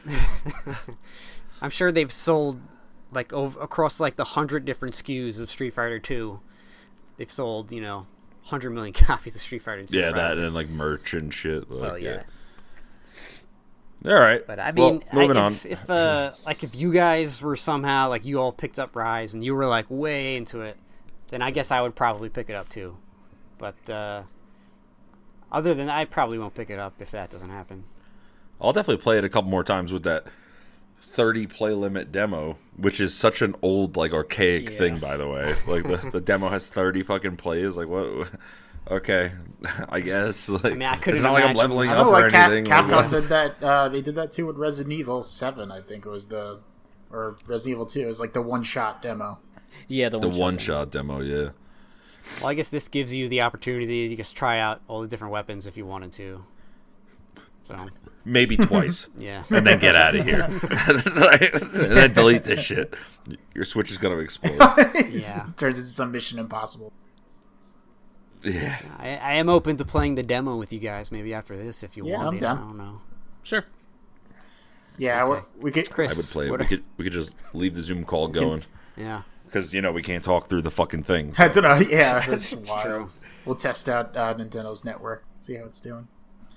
I'm sure they've sold like over, across like the hundred different S K Us of Street Fighter two. They've sold, you know, one hundred million copies of Street Fighter two. Yeah, that probably. and like merch and shit. Like, Well, yeah. All right, But I Well, mean, moving I, on. if, if uh, like if you guys were somehow like you all picked up Rise and you were like way into it, then I guess I would probably pick it up too. But uh, other than that, I probably won't pick it up if that doesn't happen. I'll definitely play it a couple more times with that thirty play limit demo, which is such an old, like, archaic Yeah. thing, by the way. Like, the, the demo has thirty fucking plays. Like, what? Okay, I guess. Like, mean, I couldn't it's not like I'm imagine- leveling I up know, or like Cap- anything. Like, Capcom what? did that. Uh, they did that too with Resident Evil Seven. I think it was the, or Resident Evil Two. It was like the one shot demo. Yeah, the The one, one shot. shot demo, yeah. Well, I guess this gives you the opportunity to just try out all the different weapons if you wanted to. So, Maybe twice. yeah. And then get out of here. And then delete this shit. Your Switch is going to explode. Yeah. Turns into some Mission Impossible. Yeah. I, I am open to playing the demo with you guys maybe after this if you Yeah, want I'm it. down. I don't know. Sure. Yeah, Okay. we we could. Chris, I would play it. what We are- could, we could just leave the Zoom call going. Yeah, Because, you know, we can't talk through the fucking thing. so. That's what I, yeah, that's wild. true. We'll test out uh, Nintendo's network, see how it's doing.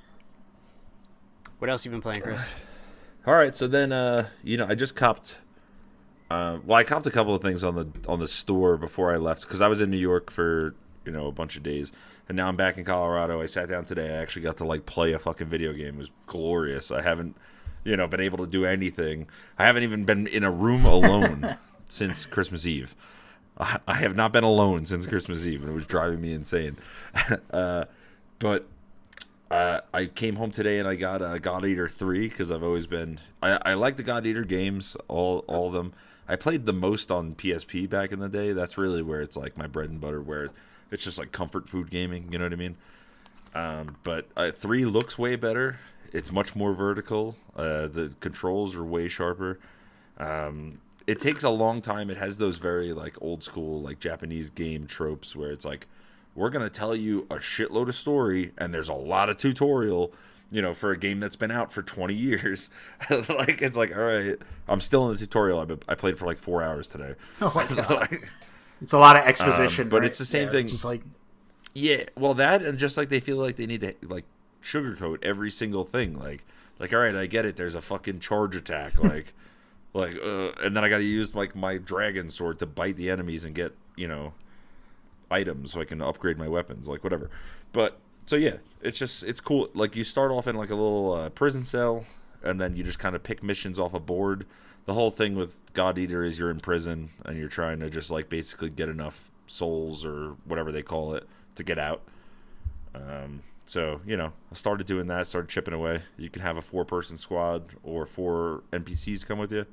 What else you been playing, Chris? All right, so then, uh, you know, I just copped. Uh, well, I copped a couple of things on the on the store before I left because I was in New York for you know a bunch of days, and now I'm back in Colorado. I sat down today. I actually got to like play a fucking video game. It was glorious. I haven't, you know, been able to do anything. I haven't even been in a room alone since Christmas Eve. I, I have not been alone since Christmas Eve, and it was driving me insane. uh, but. Uh, I came home today and I got uh, God Eater three because I've always been I, I like the God Eater games, all all of them. I played the most on P S P back in the day. That's really where it's like my bread and butter, where it's just like comfort food gaming. You know what I mean? Um, but uh, three looks way better. It's much more vertical. Uh, the controls are way sharper. Um, it takes a long time. It has those very like old school like Japanese game tropes where it's like, we're going to tell you a shitload of story, and there's a lot of tutorial, you know, for a game that's been out for twenty years. Like, it's like, all right, I'm still in the tutorial. I, I played for like four hours today. Oh my god! Like, It's a lot of exposition, Um, but right? it's the same Yeah, thing. Just like Yeah, well, that and just like they feel like they need to like sugarcoat every single thing. Like, like all right, I get it. There's a fucking charge attack. Like, like, uh, and then I got to use like my dragon sword to bite the enemies and get you know items so I can upgrade my weapons. Like whatever. But so yeah, it's just it's cool. Like you start off in like a little uh, prison cell, and then you just kind of pick missions off a board. The whole thing with God Eater is you're in prison and you're trying to just like basically get enough souls or whatever they call it to get out. Um, so, you know, I started doing that, started chipping away. You can have a four-person squad or four N P Cs come with you.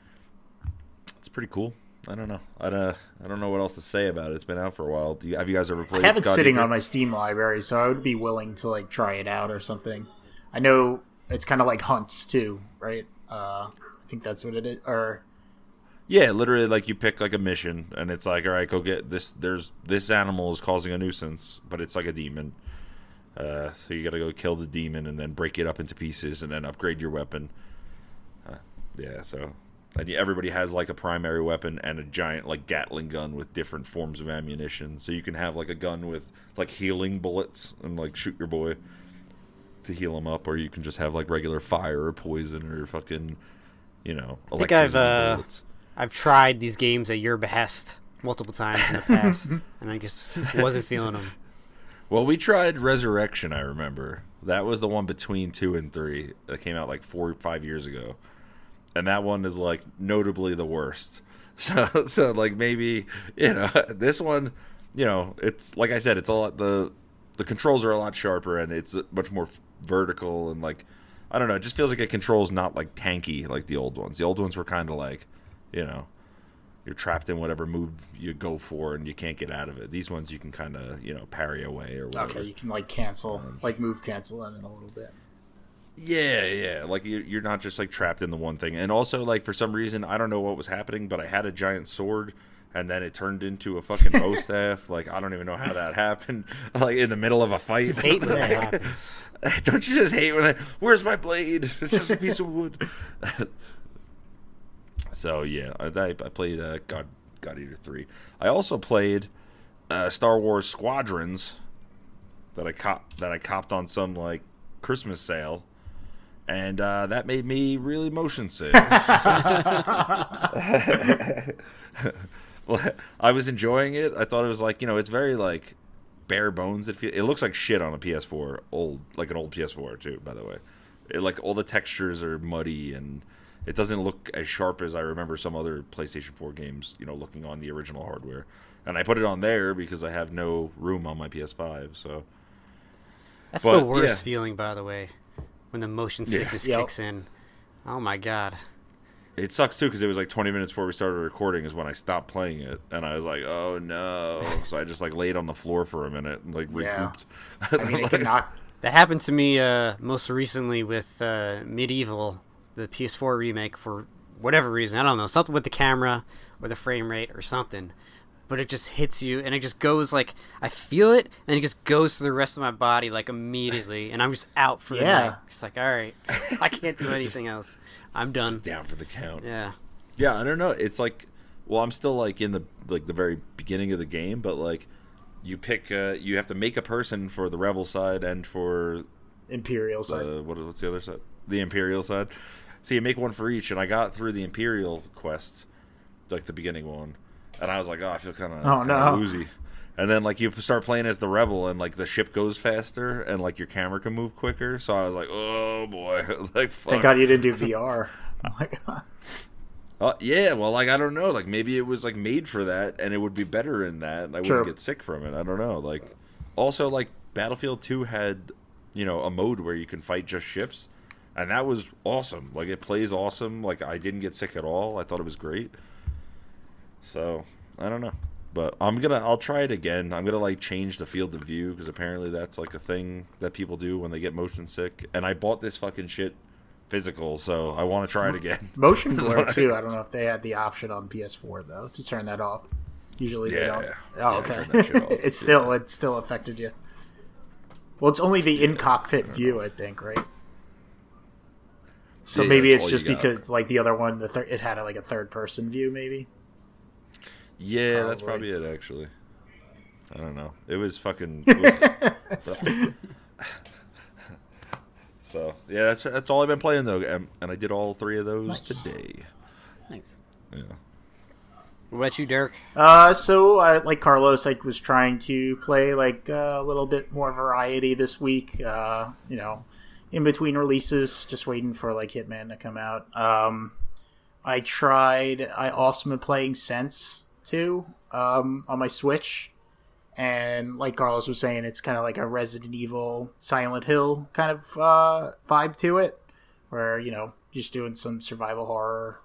It's pretty cool. I don't know. I don't, I don't know what else to say about it. It's been out for a while. Do you, have you guys ever played I have it God sitting Eater? on my Steam library, so I would be willing to like try it out or something. I know it's kind of like hunts too, right? Uh, I think that's what it is. Or Yeah, literally, like you pick like a mission, and it's like, all right, go get this. There's this animal is causing a nuisance, but it's like a demon. Uh, so you got to go kill the demon, and then break it up into pieces, and then upgrade your weapon. Uh, yeah, so and everybody has like a primary weapon and a giant like Gatling gun with different forms of ammunition. So you can have like a gun with like healing bullets and like shoot your boy to heal him up, or you can just have like regular fire or poison or fucking, you know, I think I've electricity uh, bullets. I've tried these games at your behest multiple times in the past, and I just wasn't feeling them. Well, we tried Resurrection, I remember. That was the one between two and three that came out like four or five years ago. And that one is like notably the worst. So, so like maybe, you know, this one, you know, it's like I said, it's a lot, the, the controls are a lot sharper and it's much more vertical and like, I don't know, it just feels like it controls not like tanky like the old ones. The old ones were kind of like, you know, you're trapped in whatever move you go for and you can't get out of it. These ones you can kind of, you know, parry away or whatever. okay, you can like cancel, like move cancel in it a little bit. Yeah, yeah. Like you, you're not just like trapped in the one thing. And also, like for some reason, I don't know what was happening, but I had a giant sword, and then it turned into a fucking bow staff. Like I don't even know how that happened. Like in the middle of a fight. I hate when that happens. Don't you just hate when I? Where's my blade? It's just a piece of wood. So yeah, I, I played uh, God God Eater three. I also played uh, Star Wars Squadrons that I cop that I copped on some like Christmas sale. And uh, that made me really motion sick. Well, I was enjoying it. I thought it was like, you know, it's very like bare bones. It feel, it looks like shit on a P S four, old like an old P S four too. By the way, it, like all the textures are muddy and it doesn't look as sharp as I remember some other PlayStation four games. You know, looking on the original hardware. And I put it on there because I have no room on my P S five. So That's but, the worst yeah. feeling, by the way, when the motion Yeah. sickness Yep. kicks in. Oh my god. It sucks too because it was like twenty minutes before we started recording is when I stopped playing it, and I was like, "Oh no!" So I just like laid on the floor for a minute, and, like Yeah. recouped. I mean, it can knock. That happened to me uh, most recently with uh, Medieval, the P S four remake, for whatever reason. I don't know, something with the camera or the frame rate or something. But it just hits you, and it just goes like, I feel it, and it just goes to the rest of my body like immediately, and I'm just out for the Yeah. night. It's like, all right, I can't do anything else. I'm done. Down for the count. Yeah. Yeah, I don't know. It's like, well, I'm still like in the like the very beginning of the game, but like, you pick, uh, you have to make a person for the rebel side and for Imperial side. the what, what's the other side? The Imperial side. So you make one for each, and I got through the Imperial quest, like the beginning one, and I was like, oh, I feel kind of Oh, no. woozy. And then like you start playing as the rebel, and like the ship goes faster, and like your camera can move quicker. So I was like, oh boy, like fuck. Thank God you didn't do V R. Oh my God. Uh, yeah, well, like I don't know, like maybe it was like made for that, and it would be better in that, and I True. wouldn't get sick from it. I don't know. Like, also like Battlefield two had, you know, a mode where you can fight just ships, and that was awesome. Like it plays awesome. Like I didn't get sick at all. I thought it was great. So I don't know, but I'm gonna I'll try it again. I'm gonna like change the field of view because apparently that's like a thing that people do when they get motion sick. And I bought this fucking shit physical, so I want to try it again. Motion blur too. I don't know if they had the option on P S four though to turn that off. Usually they Yeah, don't. yeah. Oh, Yeah, okay. turn that shit off. it's still it still affected you. Well, it's only the in cockpit view, I think, right? So Yeah, maybe that's it's all just you got. because like the other one, the thir- it had a, like a third person view, maybe. Yeah, that's Probably. probably it. Actually, I don't know. It was fucking. So yeah, that's that's all I've been playing though, and, and I did all three of those Nice. today. Nice. Yeah. What about you, Dirk? Uh, so uh, like Carlos, I was trying to play like uh, a little bit more variety this week. Uh, you know, in between releases, just waiting for like Hitman to come out. Um, I tried. I also been playing Sense too um, on my Switch, and like Carlos was saying, it's kind of like a Resident Evil, Silent Hill kind of uh, vibe to it, where you know just doing some survival horror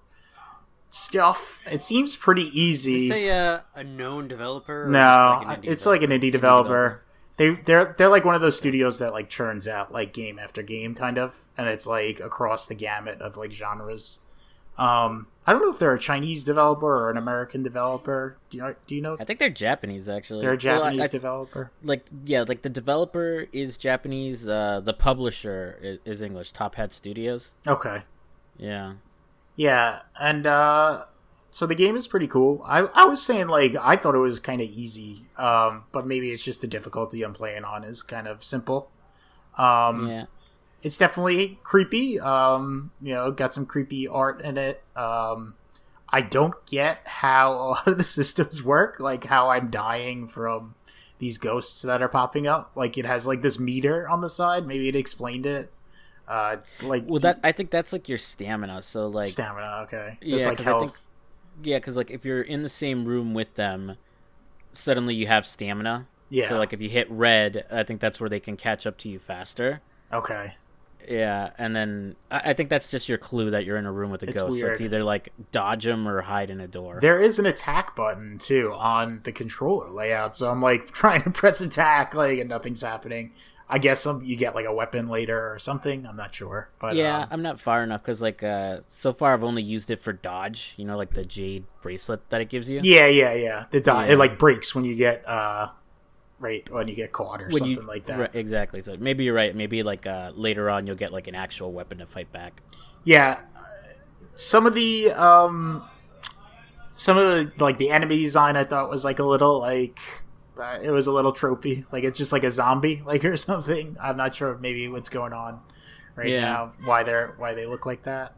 stuff. It seems pretty easy. Is this a, uh, a known developer? Or No, just like an indie it's developer? like an indie developer. They they're they're like one of those studios that like churns out like game after game, kind of, and it's like across the gamut of like genres. Um, I don't know if they're a Chinese developer or an American developer. Do you know? Do you know? I think they're Japanese actually. They're a Well, I- Japanese I- developer. like yeah, like the developer is Japanese. Uh, the publisher is, is English. Top Hat Studios. Okay. Yeah. Yeah, and uh, so the game is pretty cool. I I was saying like I thought it was kind of easy, um, but maybe it's just the difficulty I'm playing on is kind of simple. Um, Yeah. It's definitely creepy. Um, you know, got some creepy art in it. Um, I don't get how a lot of the systems work, like how I'm dying from these ghosts that are popping up. Like it has like this meter on the side. Maybe it explained it. Uh, like Well, that I think that's like your stamina. So like stamina. Okay, Yeah, it's like 'cause I health. think- yeah, because like if you're in the same room with them, suddenly you have stamina. Yeah. So like if you hit red, I think that's where they can catch up to you faster. Okay. Yeah, and then I, I think that's just your clue that you're in a room with a It's ghost. So it's weird. either like dodge them or hide in a door. There is an attack button too on the controller layout, so I'm like trying to press attack, like, and nothing's happening. I guess some you get like a weapon later or something. I'm not sure, but yeah, um, I'm not far enough because like uh, so far I've only used it for dodge. You know, like the jade bracelet that it gives you. yeah, yeah, yeah. The di- Yeah. it like breaks when you get uh, right when you get caught or When something you- like that. Right, exactly. So maybe you're right. Maybe like uh, later on you'll get like an actual weapon to fight back. Yeah, some of the um, some of the like the enemy design I thought was like a little like uh, it was a little tropey, like it's just like a zombie like or something. I'm not sure maybe what's going on right Yeah. now, why they're why they look like that.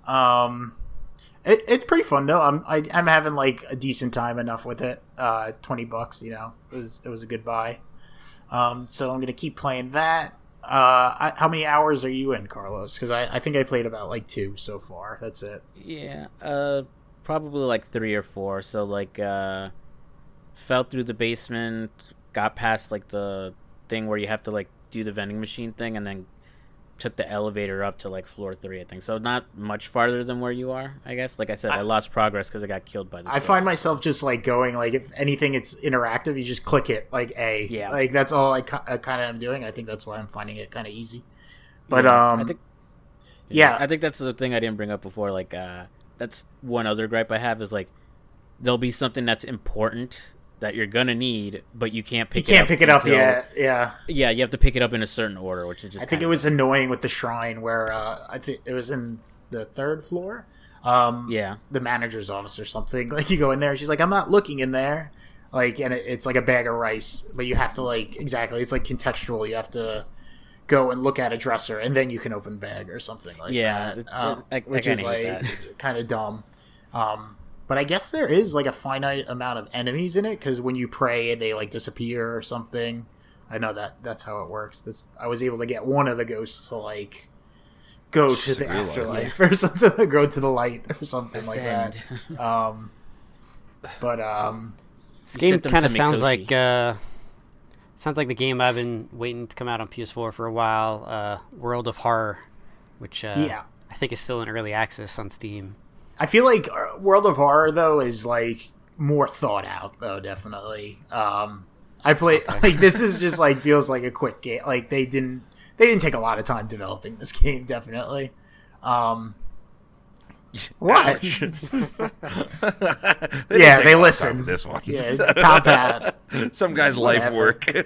Um, it, it's pretty fun though. I'm I, I'm having like a decent time enough with it. Uh, twenty bucks, you know, it was it was a good buy. Um, so I'm gonna keep playing that. Uh, I, how many hours are you in, Carlos? Because I, I think I played about like two so far. That's it. Yeah, uh, probably like three or four. So like, uh, fell through the basement, got past like the thing where you have to like do the vending machine thing, and then took the elevator up to like floor three, I think. So not much farther than where you are, I guess. Like I said, I, I- lost progress because I got killed by the. I sword. find myself just like going like if anything it's interactive, you just click it like A. Yeah. Like that's all I, ki- I kind of am doing. I think that's why I'm finding it kind of easy. But Yeah, um, I think. yeah. I think that's the thing I didn't bring up before. Like, uh, that's one other gripe I have is like, there'll be something that's important that you're gonna need, but you can't you pick. can't it up pick it up until- yet. Yeah. Yeah, you have to pick it up in a certain order, which is just. I think kinda it was annoying with the shrine where uh, I think it was in the third floor. Um, Yeah. the manager's office or something. Like you go in there, and she's like, "I'm not looking in there." Like, and it, it's like a bag of rice, but you have to like exactly. It's like contextual. You have to go and look at a dresser, and then you can open bag or something like Yeah, that. it- Um, I- I which kinda is hate like kind of dumb. Um, but I guess there is like a finite amount of enemies in it because when you pray, they like disappear or something. I know that that's how it works. That's I was able to get one of the ghosts to like go to Just the in real life. afterlife or something, go to the light or something like Ascend. that. Um, but um, This You game sent them kind of to sounds Mikoshi. like uh, sounds like the game I've been waiting to come out on P S four for a while. Uh, World of Horror, which uh, Yeah. I think is still in early access on Steam. I feel like uh, World of Horror though is like more thought out though. Definitely. Um, I play like this is just like feels like a quick game. Like they didn't they didn't take a lot of time developing this game. Definitely. Um, what? Ouch. They didn't Yeah, take they a lot of time listen. with this one. Yeah, it's top hat. Some guy's life Whatever.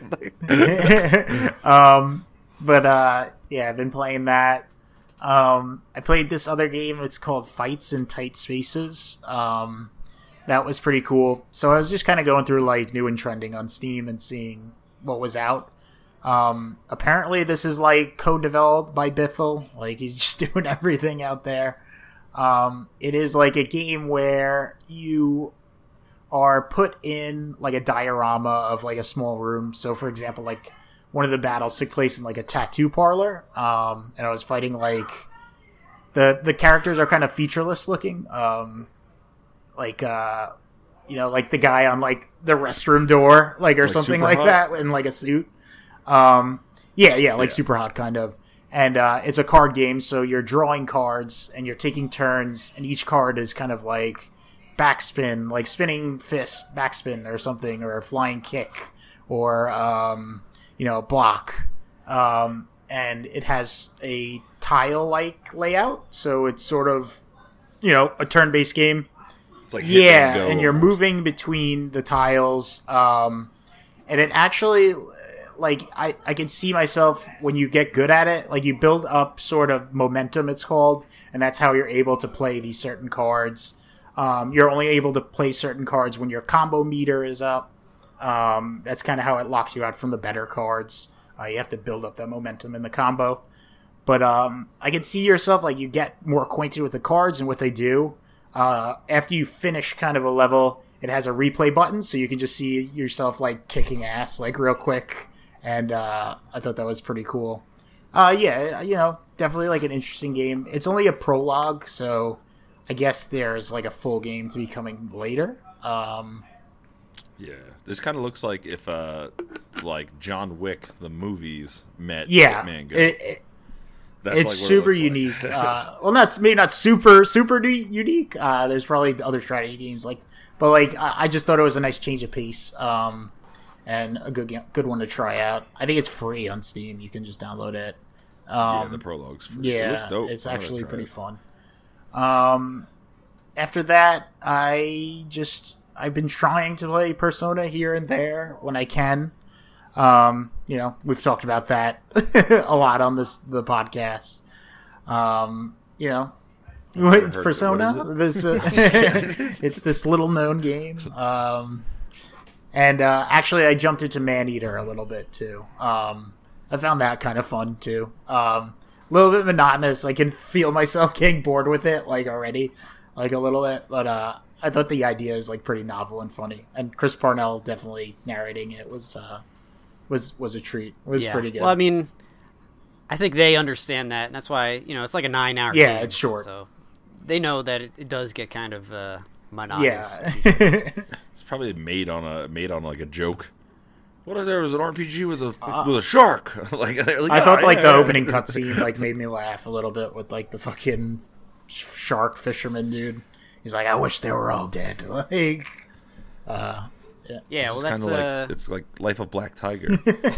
work. um, but uh, yeah, I've been playing that. Um, I played this other game. It's called Fights in Tight Spaces, um, that was pretty cool. So I was just kind of going through like new and trending on Steam and seeing what was out. Um, apparently this is like co-developed by Bithell. Like he's just doing everything out there. Um, it is like a game where you are put in like a diorama of like a small room. So for example, like one of the battles took place in like a tattoo parlor. Um, and I was fighting like the, the characters are kind of featureless looking. Um, like, uh, you know, like the guy on like the restroom door, like, or Like something Super like Hot? that in like a suit. Um, yeah, yeah, like Yeah. Super Hot kind of. And uh, it's a card game, so you're drawing cards and you're taking turns, and each card is kind of like backspin, like spinning fist, backspin or something, or a flying kick, or um, you know, block. Um, and it has a tile-like layout, so it's sort of, you know, a turn-based game. It's like hit Yeah, go and you're almost. moving between the tiles, um, and it actually, like, I, I can see myself when you get good at it, like, you build up sort of momentum, it's called, and that's how you're able to play these certain cards. Um, you're only able to play certain cards when your combo meter is up. Um, that's kind of how it locks you out from the better cards. Uh, you have to build up that momentum in the combo. But um, I can see yourself, like, you get more acquainted with the cards and what they do. Uh, after you finish kind of a level, it has a replay button, so you can just see yourself, like, kicking ass, like, real quick. And uh, I thought that was pretty cool. Uh, yeah, you know, definitely, like, an interesting game. It's only a prologue, so I guess there's, like, a full game to be coming later. Um, Yeah, this kind of looks like if, uh, like John Wick, the movies met yeah, Hitman Go. it, it, That's it's like what it super looks like. unique. uh, well, not maybe not super super du- unique. Uh, there's probably other strategy games like, but like I, I just thought it was a nice change of pace, um, and a good game, good one to try out. I think it's free on Steam. You can just download it. yeah, Um, the prologues. For, yeah, it looks dope. it's I'm gonna actually try pretty it. fun. Um, after that, I just I've been trying to play Persona here and there when I can. Um, you know, we've talked about that a lot on this the podcast. Um, you know, never it's heard- Persona. what This uh, it's this little known game. Um, and uh, actually, I jumped into Maneater a little bit too. Um, I found that kind of fun too. Um, a little bit monotonous. I can feel myself getting bored with it, like already, like a little bit. But uh, I thought the idea is like pretty novel and funny. And Chris Parnell definitely narrating it was uh, was was a treat. It was yeah. pretty good. Well, I mean, I think they understand that, and that's why, you know, it's like a nine-hour Yeah, game, it's short. So they know that it, it does get kind of uh, monotonous. yeah. It's probably made on a made on like a joke. What if there was an R P G with a with a shark? like, they're like, I "Yeah, thought like yeah, the yeah." opening cutscene like made me laugh a little bit with like the fucking sh- shark fisherman dude. He's like, I wish they were all dead. Like, uh, Yeah, well, It's that's kind of uh, like it's like Life of Black Tiger,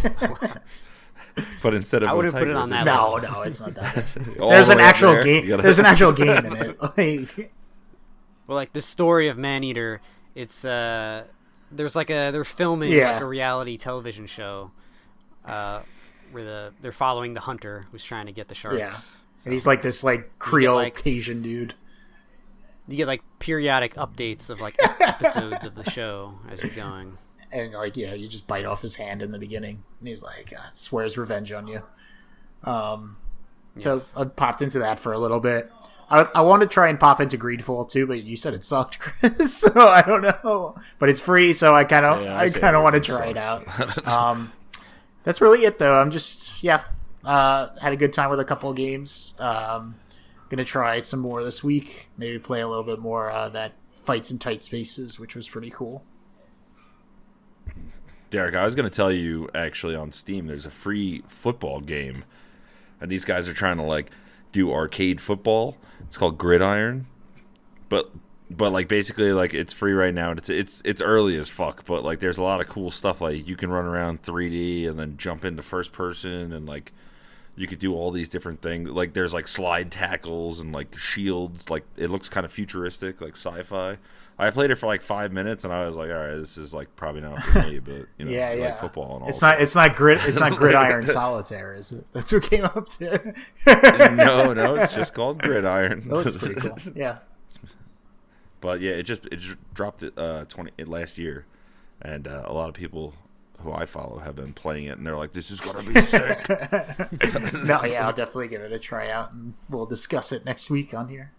but instead of I a wouldn't put tiger, it on it's that a- no, no, it's not that. all There's the an way up actual there. game. You gotta- There's an actual game in it. Like, well, like the story of Maneater. It's uh, there's like a they're filming Yeah. like a reality television show, uh, where the they're following the hunter who's trying to get the sharks. yeah, So and he's like this like Creole like- Cajun dude. you get like periodic updates of like episodes of the show as you're going. And like, yeah, you just bite off his hand in the beginning, and he's like, uh, swears revenge on you. Um, so Yes. I popped into that for a little bit. I, I want to try and pop into Greedfall too, but you said it sucked, Chris. So I don't know, but it's free, so I kind of, Yeah, I say kind of want to everything try it sucks. out. um, that's really it, though. I'm just, yeah, uh, had a good time with a couple of games. Um, gonna try some more this week. Maybe play a little bit more uh, that Fights in Tight Spaces, which was pretty cool. Derek, I was going to tell you actually on Steam, there's a free football game, and these guys are trying to like do arcade football. It's called Gridiron, but but like basically like it's free right now. And it's it's it's early as fuck, but like there's a lot of cool stuff. Like you can run around three D and then jump into first person, and like you could do all these different things. Like there's like slide tackles and like shields. Like it looks kind of futuristic, like sci-fi. I played it for like five minutes, and I was like, "All right, this is like probably not for me." But you know, Yeah, I yeah. like football and all. It's that. not. It's not grid. It's not Gridiron Solitaire, is it? That's what came up to. no, no, it's just called Gridiron. That looks pretty cool. Yeah. but yeah, it just it just dropped it uh twenty it last year, and uh, a lot of people who I follow have been playing it, and they're like, "This is gonna be sick." No, yeah, I'll definitely give it a try out, and we'll discuss it next week on here.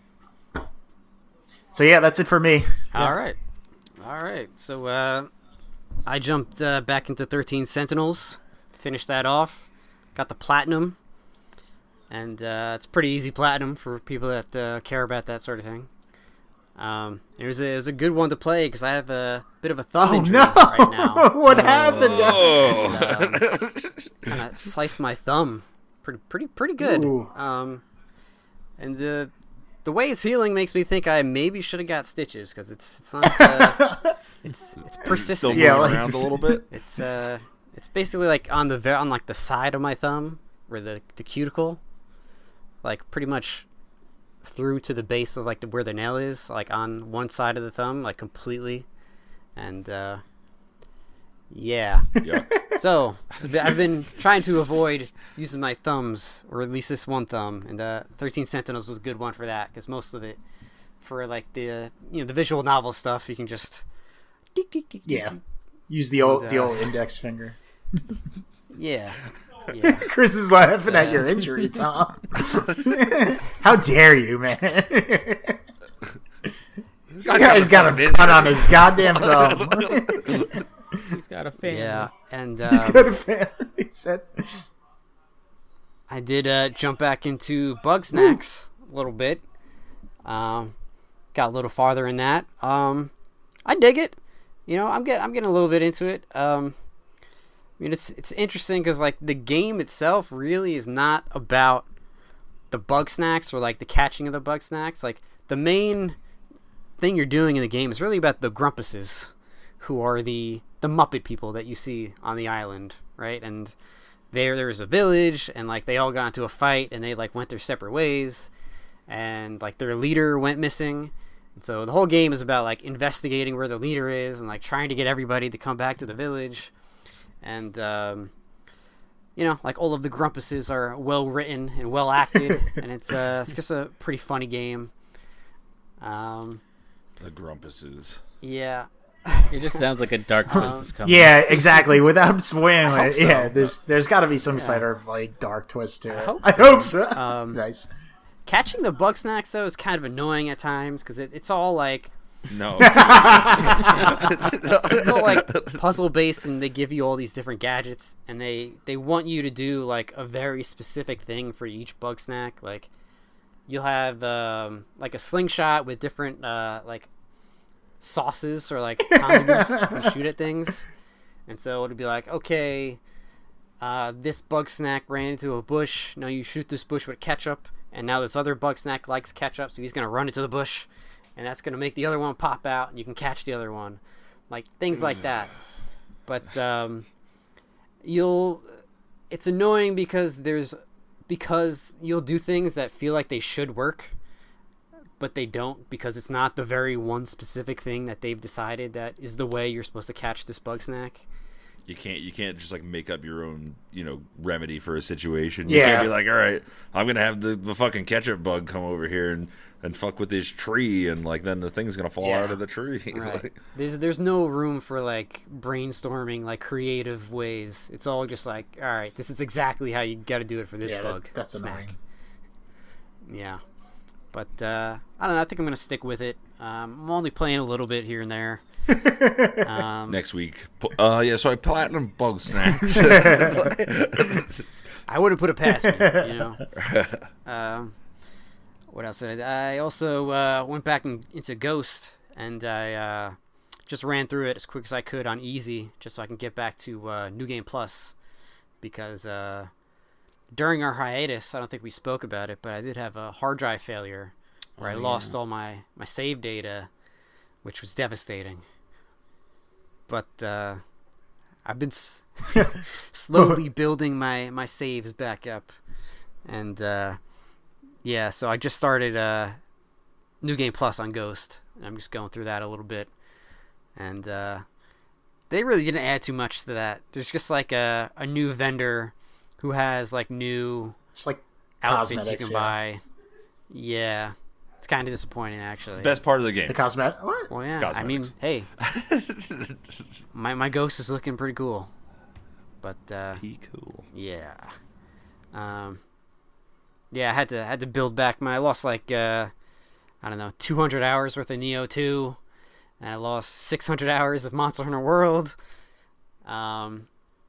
So yeah, that's it for me. All right, all right. So uh, I jumped uh, back into thirteen Sentinels, finished that off, got the platinum, and uh, it's pretty easy platinum for people that uh, care about that sort of thing. Um, it was a, it was a good one to play because I have a bit of a thumb Oh injury no! right now. What happened? Oh, And, um, kind of sliced my thumb, pretty pretty pretty good. Ooh. Um, and the the way it's healing makes me think I maybe should have got stitches because it's it's not uh, it's it's still persistent. moving Yeah, like- around a little bit. It's uh it's basically like on the ve- on like the side of my thumb where the the cuticle, like pretty much through to the base of like the, where the nail is, like on one side of the thumb, like completely, and uh yeah. Yuck. So th- I've been trying to avoid using my thumbs, or at least this one thumb, and uh, thirteen Sentinels was a good one for that because most of it, for like the uh, you know the visual novel stuff, you can just deek, deek, deek, Yeah, deek. use the old And, the uh, old index finger. yeah, yeah. Chris is laughing at Uh, your injury, Tom. How dare you, man? This guy's got a cut on his goddamn thumb. He's got a fan. Yeah, and He's um, got a fan. He said, I did uh, jump back into Bug Snacks a little bit. Um, got a little farther in that. Um, I dig it. You know, I'm getting I'm getting a little bit into it. Um, I mean, it's it's interesting because like the game itself really is not about the bug snacks or like the catching of the bug snacks. Like the main thing you're doing in the game is really about the Grumpuses, who are the the Muppet people that you see on the island, right? And there there was a village, and like they all got into a fight, and they like went their separate ways, and like their leader went missing. And so the whole game is about like investigating where the leader is and like trying to get everybody to come back to the village. And um, you know, like all of the Grumpuses are well written and well acted, and it's uh, it's just a pretty funny game. Um, The Grumpuses. yeah. It just sounds like a dark twist Um, is coming. "Yeah, exactly." Without spoiling hope it, so. yeah. There's there's got to be some sort of like dark twist to it. hope I so. hope so. Um, Nice. Catching the bug snacks though is kind of annoying at times because it, it's all like No. it's all like puzzle based, and they give you all these different gadgets, and they they want you to do like a very specific thing for each bug snack. Like you'll have um, like a slingshot with different uh, like sauces or like condiments you can shoot at things, and so it'll be like, okay, uh, this bug snack ran into a bush. Now you shoot this bush with ketchup, and now this other bug snack likes ketchup, so he's gonna run into the bush, and that's gonna make the other one pop out, and you can catch the other one, like things like that. But um, you'll, it's annoying because there's, because you'll do things that feel like they should work, but they don't, because it's not the very one specific thing that they've decided that is the way you're supposed to catch this bug snack. You can't you can't just like make up your own, you know, remedy for a situation. You Yeah. can't be like, all right, I'm gonna have the, the fucking ketchup bug come over here and, and fuck with this tree, and like then the thing's gonna fall Yeah. out of the tree. Right. Like, There's there's no room for like brainstorming like creative ways. It's all just like, all right, this is exactly how you got to do it for this Yeah, bug. that's, that's snack. annoying. Yeah, but uh, I don't know. I think I'm gonna stick with it. Um, I'm only playing a little bit here and there. Um, next week, pu- uh, yeah. So I platinum bug snacks. I wouldn't put it past me, you know. Um, what else did I? I also uh, went back in, into Ghost, and I uh, just ran through it as quick as I could on easy, just so I can get back to uh, New Game Plus, because uh, during our hiatus, I don't think we spoke about it, but I did have a hard drive failure where Oh, I yeah. lost all my, my save data, which was devastating. But uh, I've been s- slowly building my, my saves back up. And uh, yeah, so I just started uh, New Game Plus on Ghost. And I'm just going through that a little bit. And uh, they really didn't add too much to that. There's just like a, a new vendor who has like new It's like outfits you cosmetics. can Yeah. buy. Yeah. It's kind of disappointing, actually. It's the best part of the game. The cosmetic. What? Well, yeah. I mean, Cosmetics. hey, my my ghost is looking pretty cool. But uh, Be cool. yeah, um, yeah. I had to had to build back my. I lost like uh, I don't know, two hundred hours worth of Neo two, and I lost six hundred hours of Monster Hunter World. Um,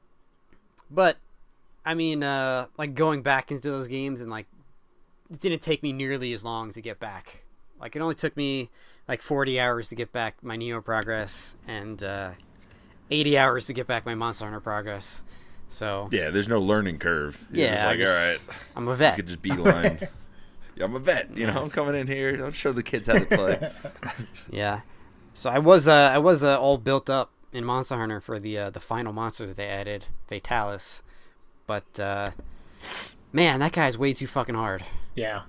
but I mean, uh, like going back into those games and like. It didn't take me nearly as long to get back. Like, it only took me, like, forty hours to get back my Neo progress, and uh, eighty hours to get back my Monster Hunter progress. So... Yeah, there's no learning curve. You're yeah, just like, I'm, just, all right. I'm a You vet. could just beeline. Yeah, I'm a vet. You know, I'm coming in here. Don't show the kids how to play. Yeah. So I was uh, I was uh, all built up in Monster Hunter for the uh, the final monster that they added, Fatalis. But, uh, man, that guy's way too fucking hard. Yeah.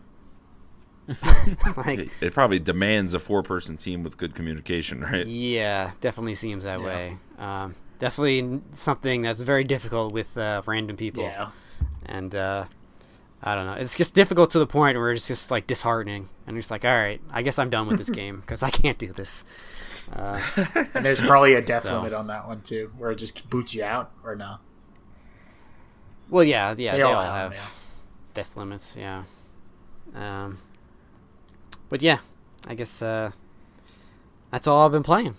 Like, It, it probably demands a four-person team with good communication, right? yeah, definitely seems that Yeah. way. Um, definitely n- something that's very difficult with uh, random people. Yeah. And uh, I don't know. It's just difficult to the point where it's just like disheartening. And it's like, all right, I guess I'm done with this game because I can't do this. Uh, And there's probably a death So. limit on that one too, where it just boots you out, or no? well, yeah, yeah, they, all have yeah. death limits. Yeah. Um, but yeah, I guess uh, that's all I've been playing.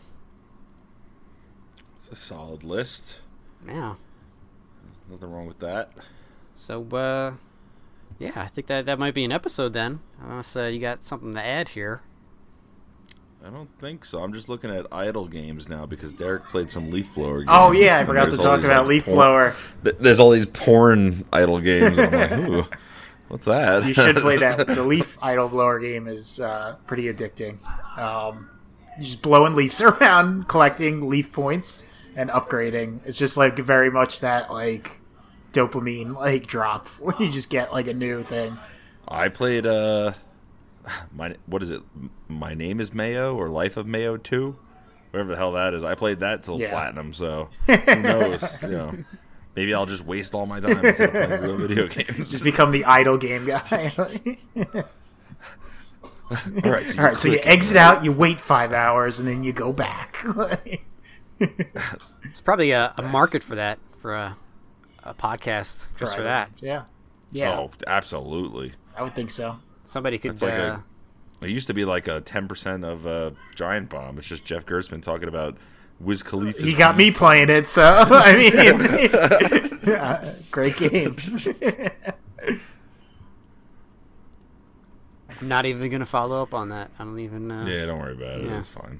It's a solid list. Yeah. Nothing wrong with that. So, uh, yeah, I think that that might be an episode then, unless uh, you got something to add here. I don't think so. I'm just looking at idle games now because Derek played some Leaf Blower games. Oh yeah, I and forgot to there's all talk these, about like, Leaf porn- Blower. Th- There's all these porn idle games. I'm like, ooh, what's that? You should play that. The Leaf Idle Blower game is uh, pretty addicting. Um, you're just blowing leaves around, collecting leaf points, and upgrading. It's just like very much that like dopamine like drop where you just get like a new thing. I played uh, my what is it? My Name is Mayo or Life of Mayo two, whatever the hell that is. I played that till Yeah. platinum. So who knows? You know, maybe I'll just waste all my time instead of playing real video games. Just become the idle game guy. all right. So you, All right, so you click exit it, right? out, you wait five hours, and then you go back. It's probably a, a market for that, for a, a podcast just for that. Yeah, yeah, Oh, absolutely. I would think so. Somebody could. It's like uh, a. It used to be like a ten percent of uh, Giant Bomb. It's just Jeff Gerstmann talking about Wiz Khalifa. He got me playing it, so I mean, yeah, great game. I'm not even gonna follow up on that. I don't even. Uh, Yeah, don't worry about it. Yeah. It's fine.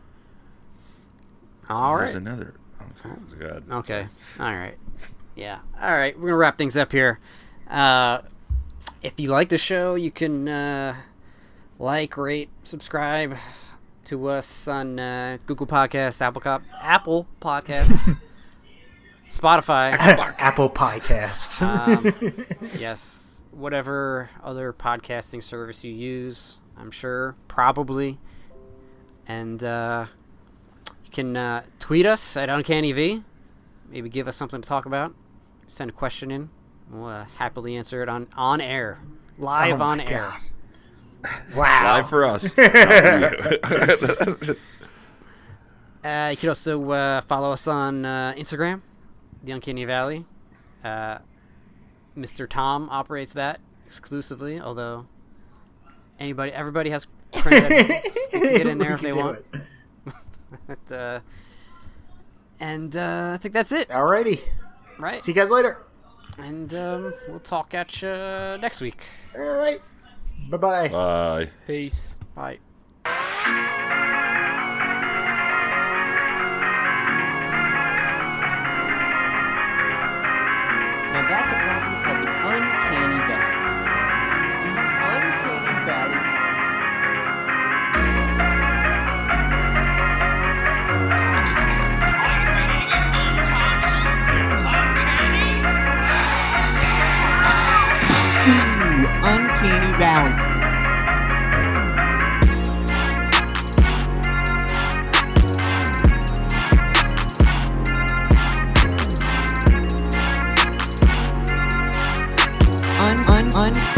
All There's right. another. Okay. God. Okay. All right. Yeah. All right. We're gonna wrap things up here. Uh, if you like the show, you can uh, like, rate, subscribe to us on uh, Google Podcasts, Apple Cop, Apple Podcasts, Spotify. Apple Piecast. Um, yes, whatever other podcasting service you use, I'm sure, probably. And uh, you can uh, tweet us at Uncanny V. Maybe give us something to talk about. Send a question in. We'll uh, happily answer it on, on air. Live Oh on my air. God. Wow. Live for us. Not for you. Uh, you can also uh, follow us on uh, Instagram, The Uncanny Valley. Uh, Mister Tom operates that exclusively, although anybody, everybody has credentials. You can get in there We if can they do want. But, uh, and uh, I think that's it, Alrighty. right? See you guys later. And um, we'll talk at you next week. All right. Bye-bye. Bye. Peace. Bye. Now that's a property called the Uncanny Valley. The Uncanny Valley. Ooh, Uncanny Valley. Un, un, un.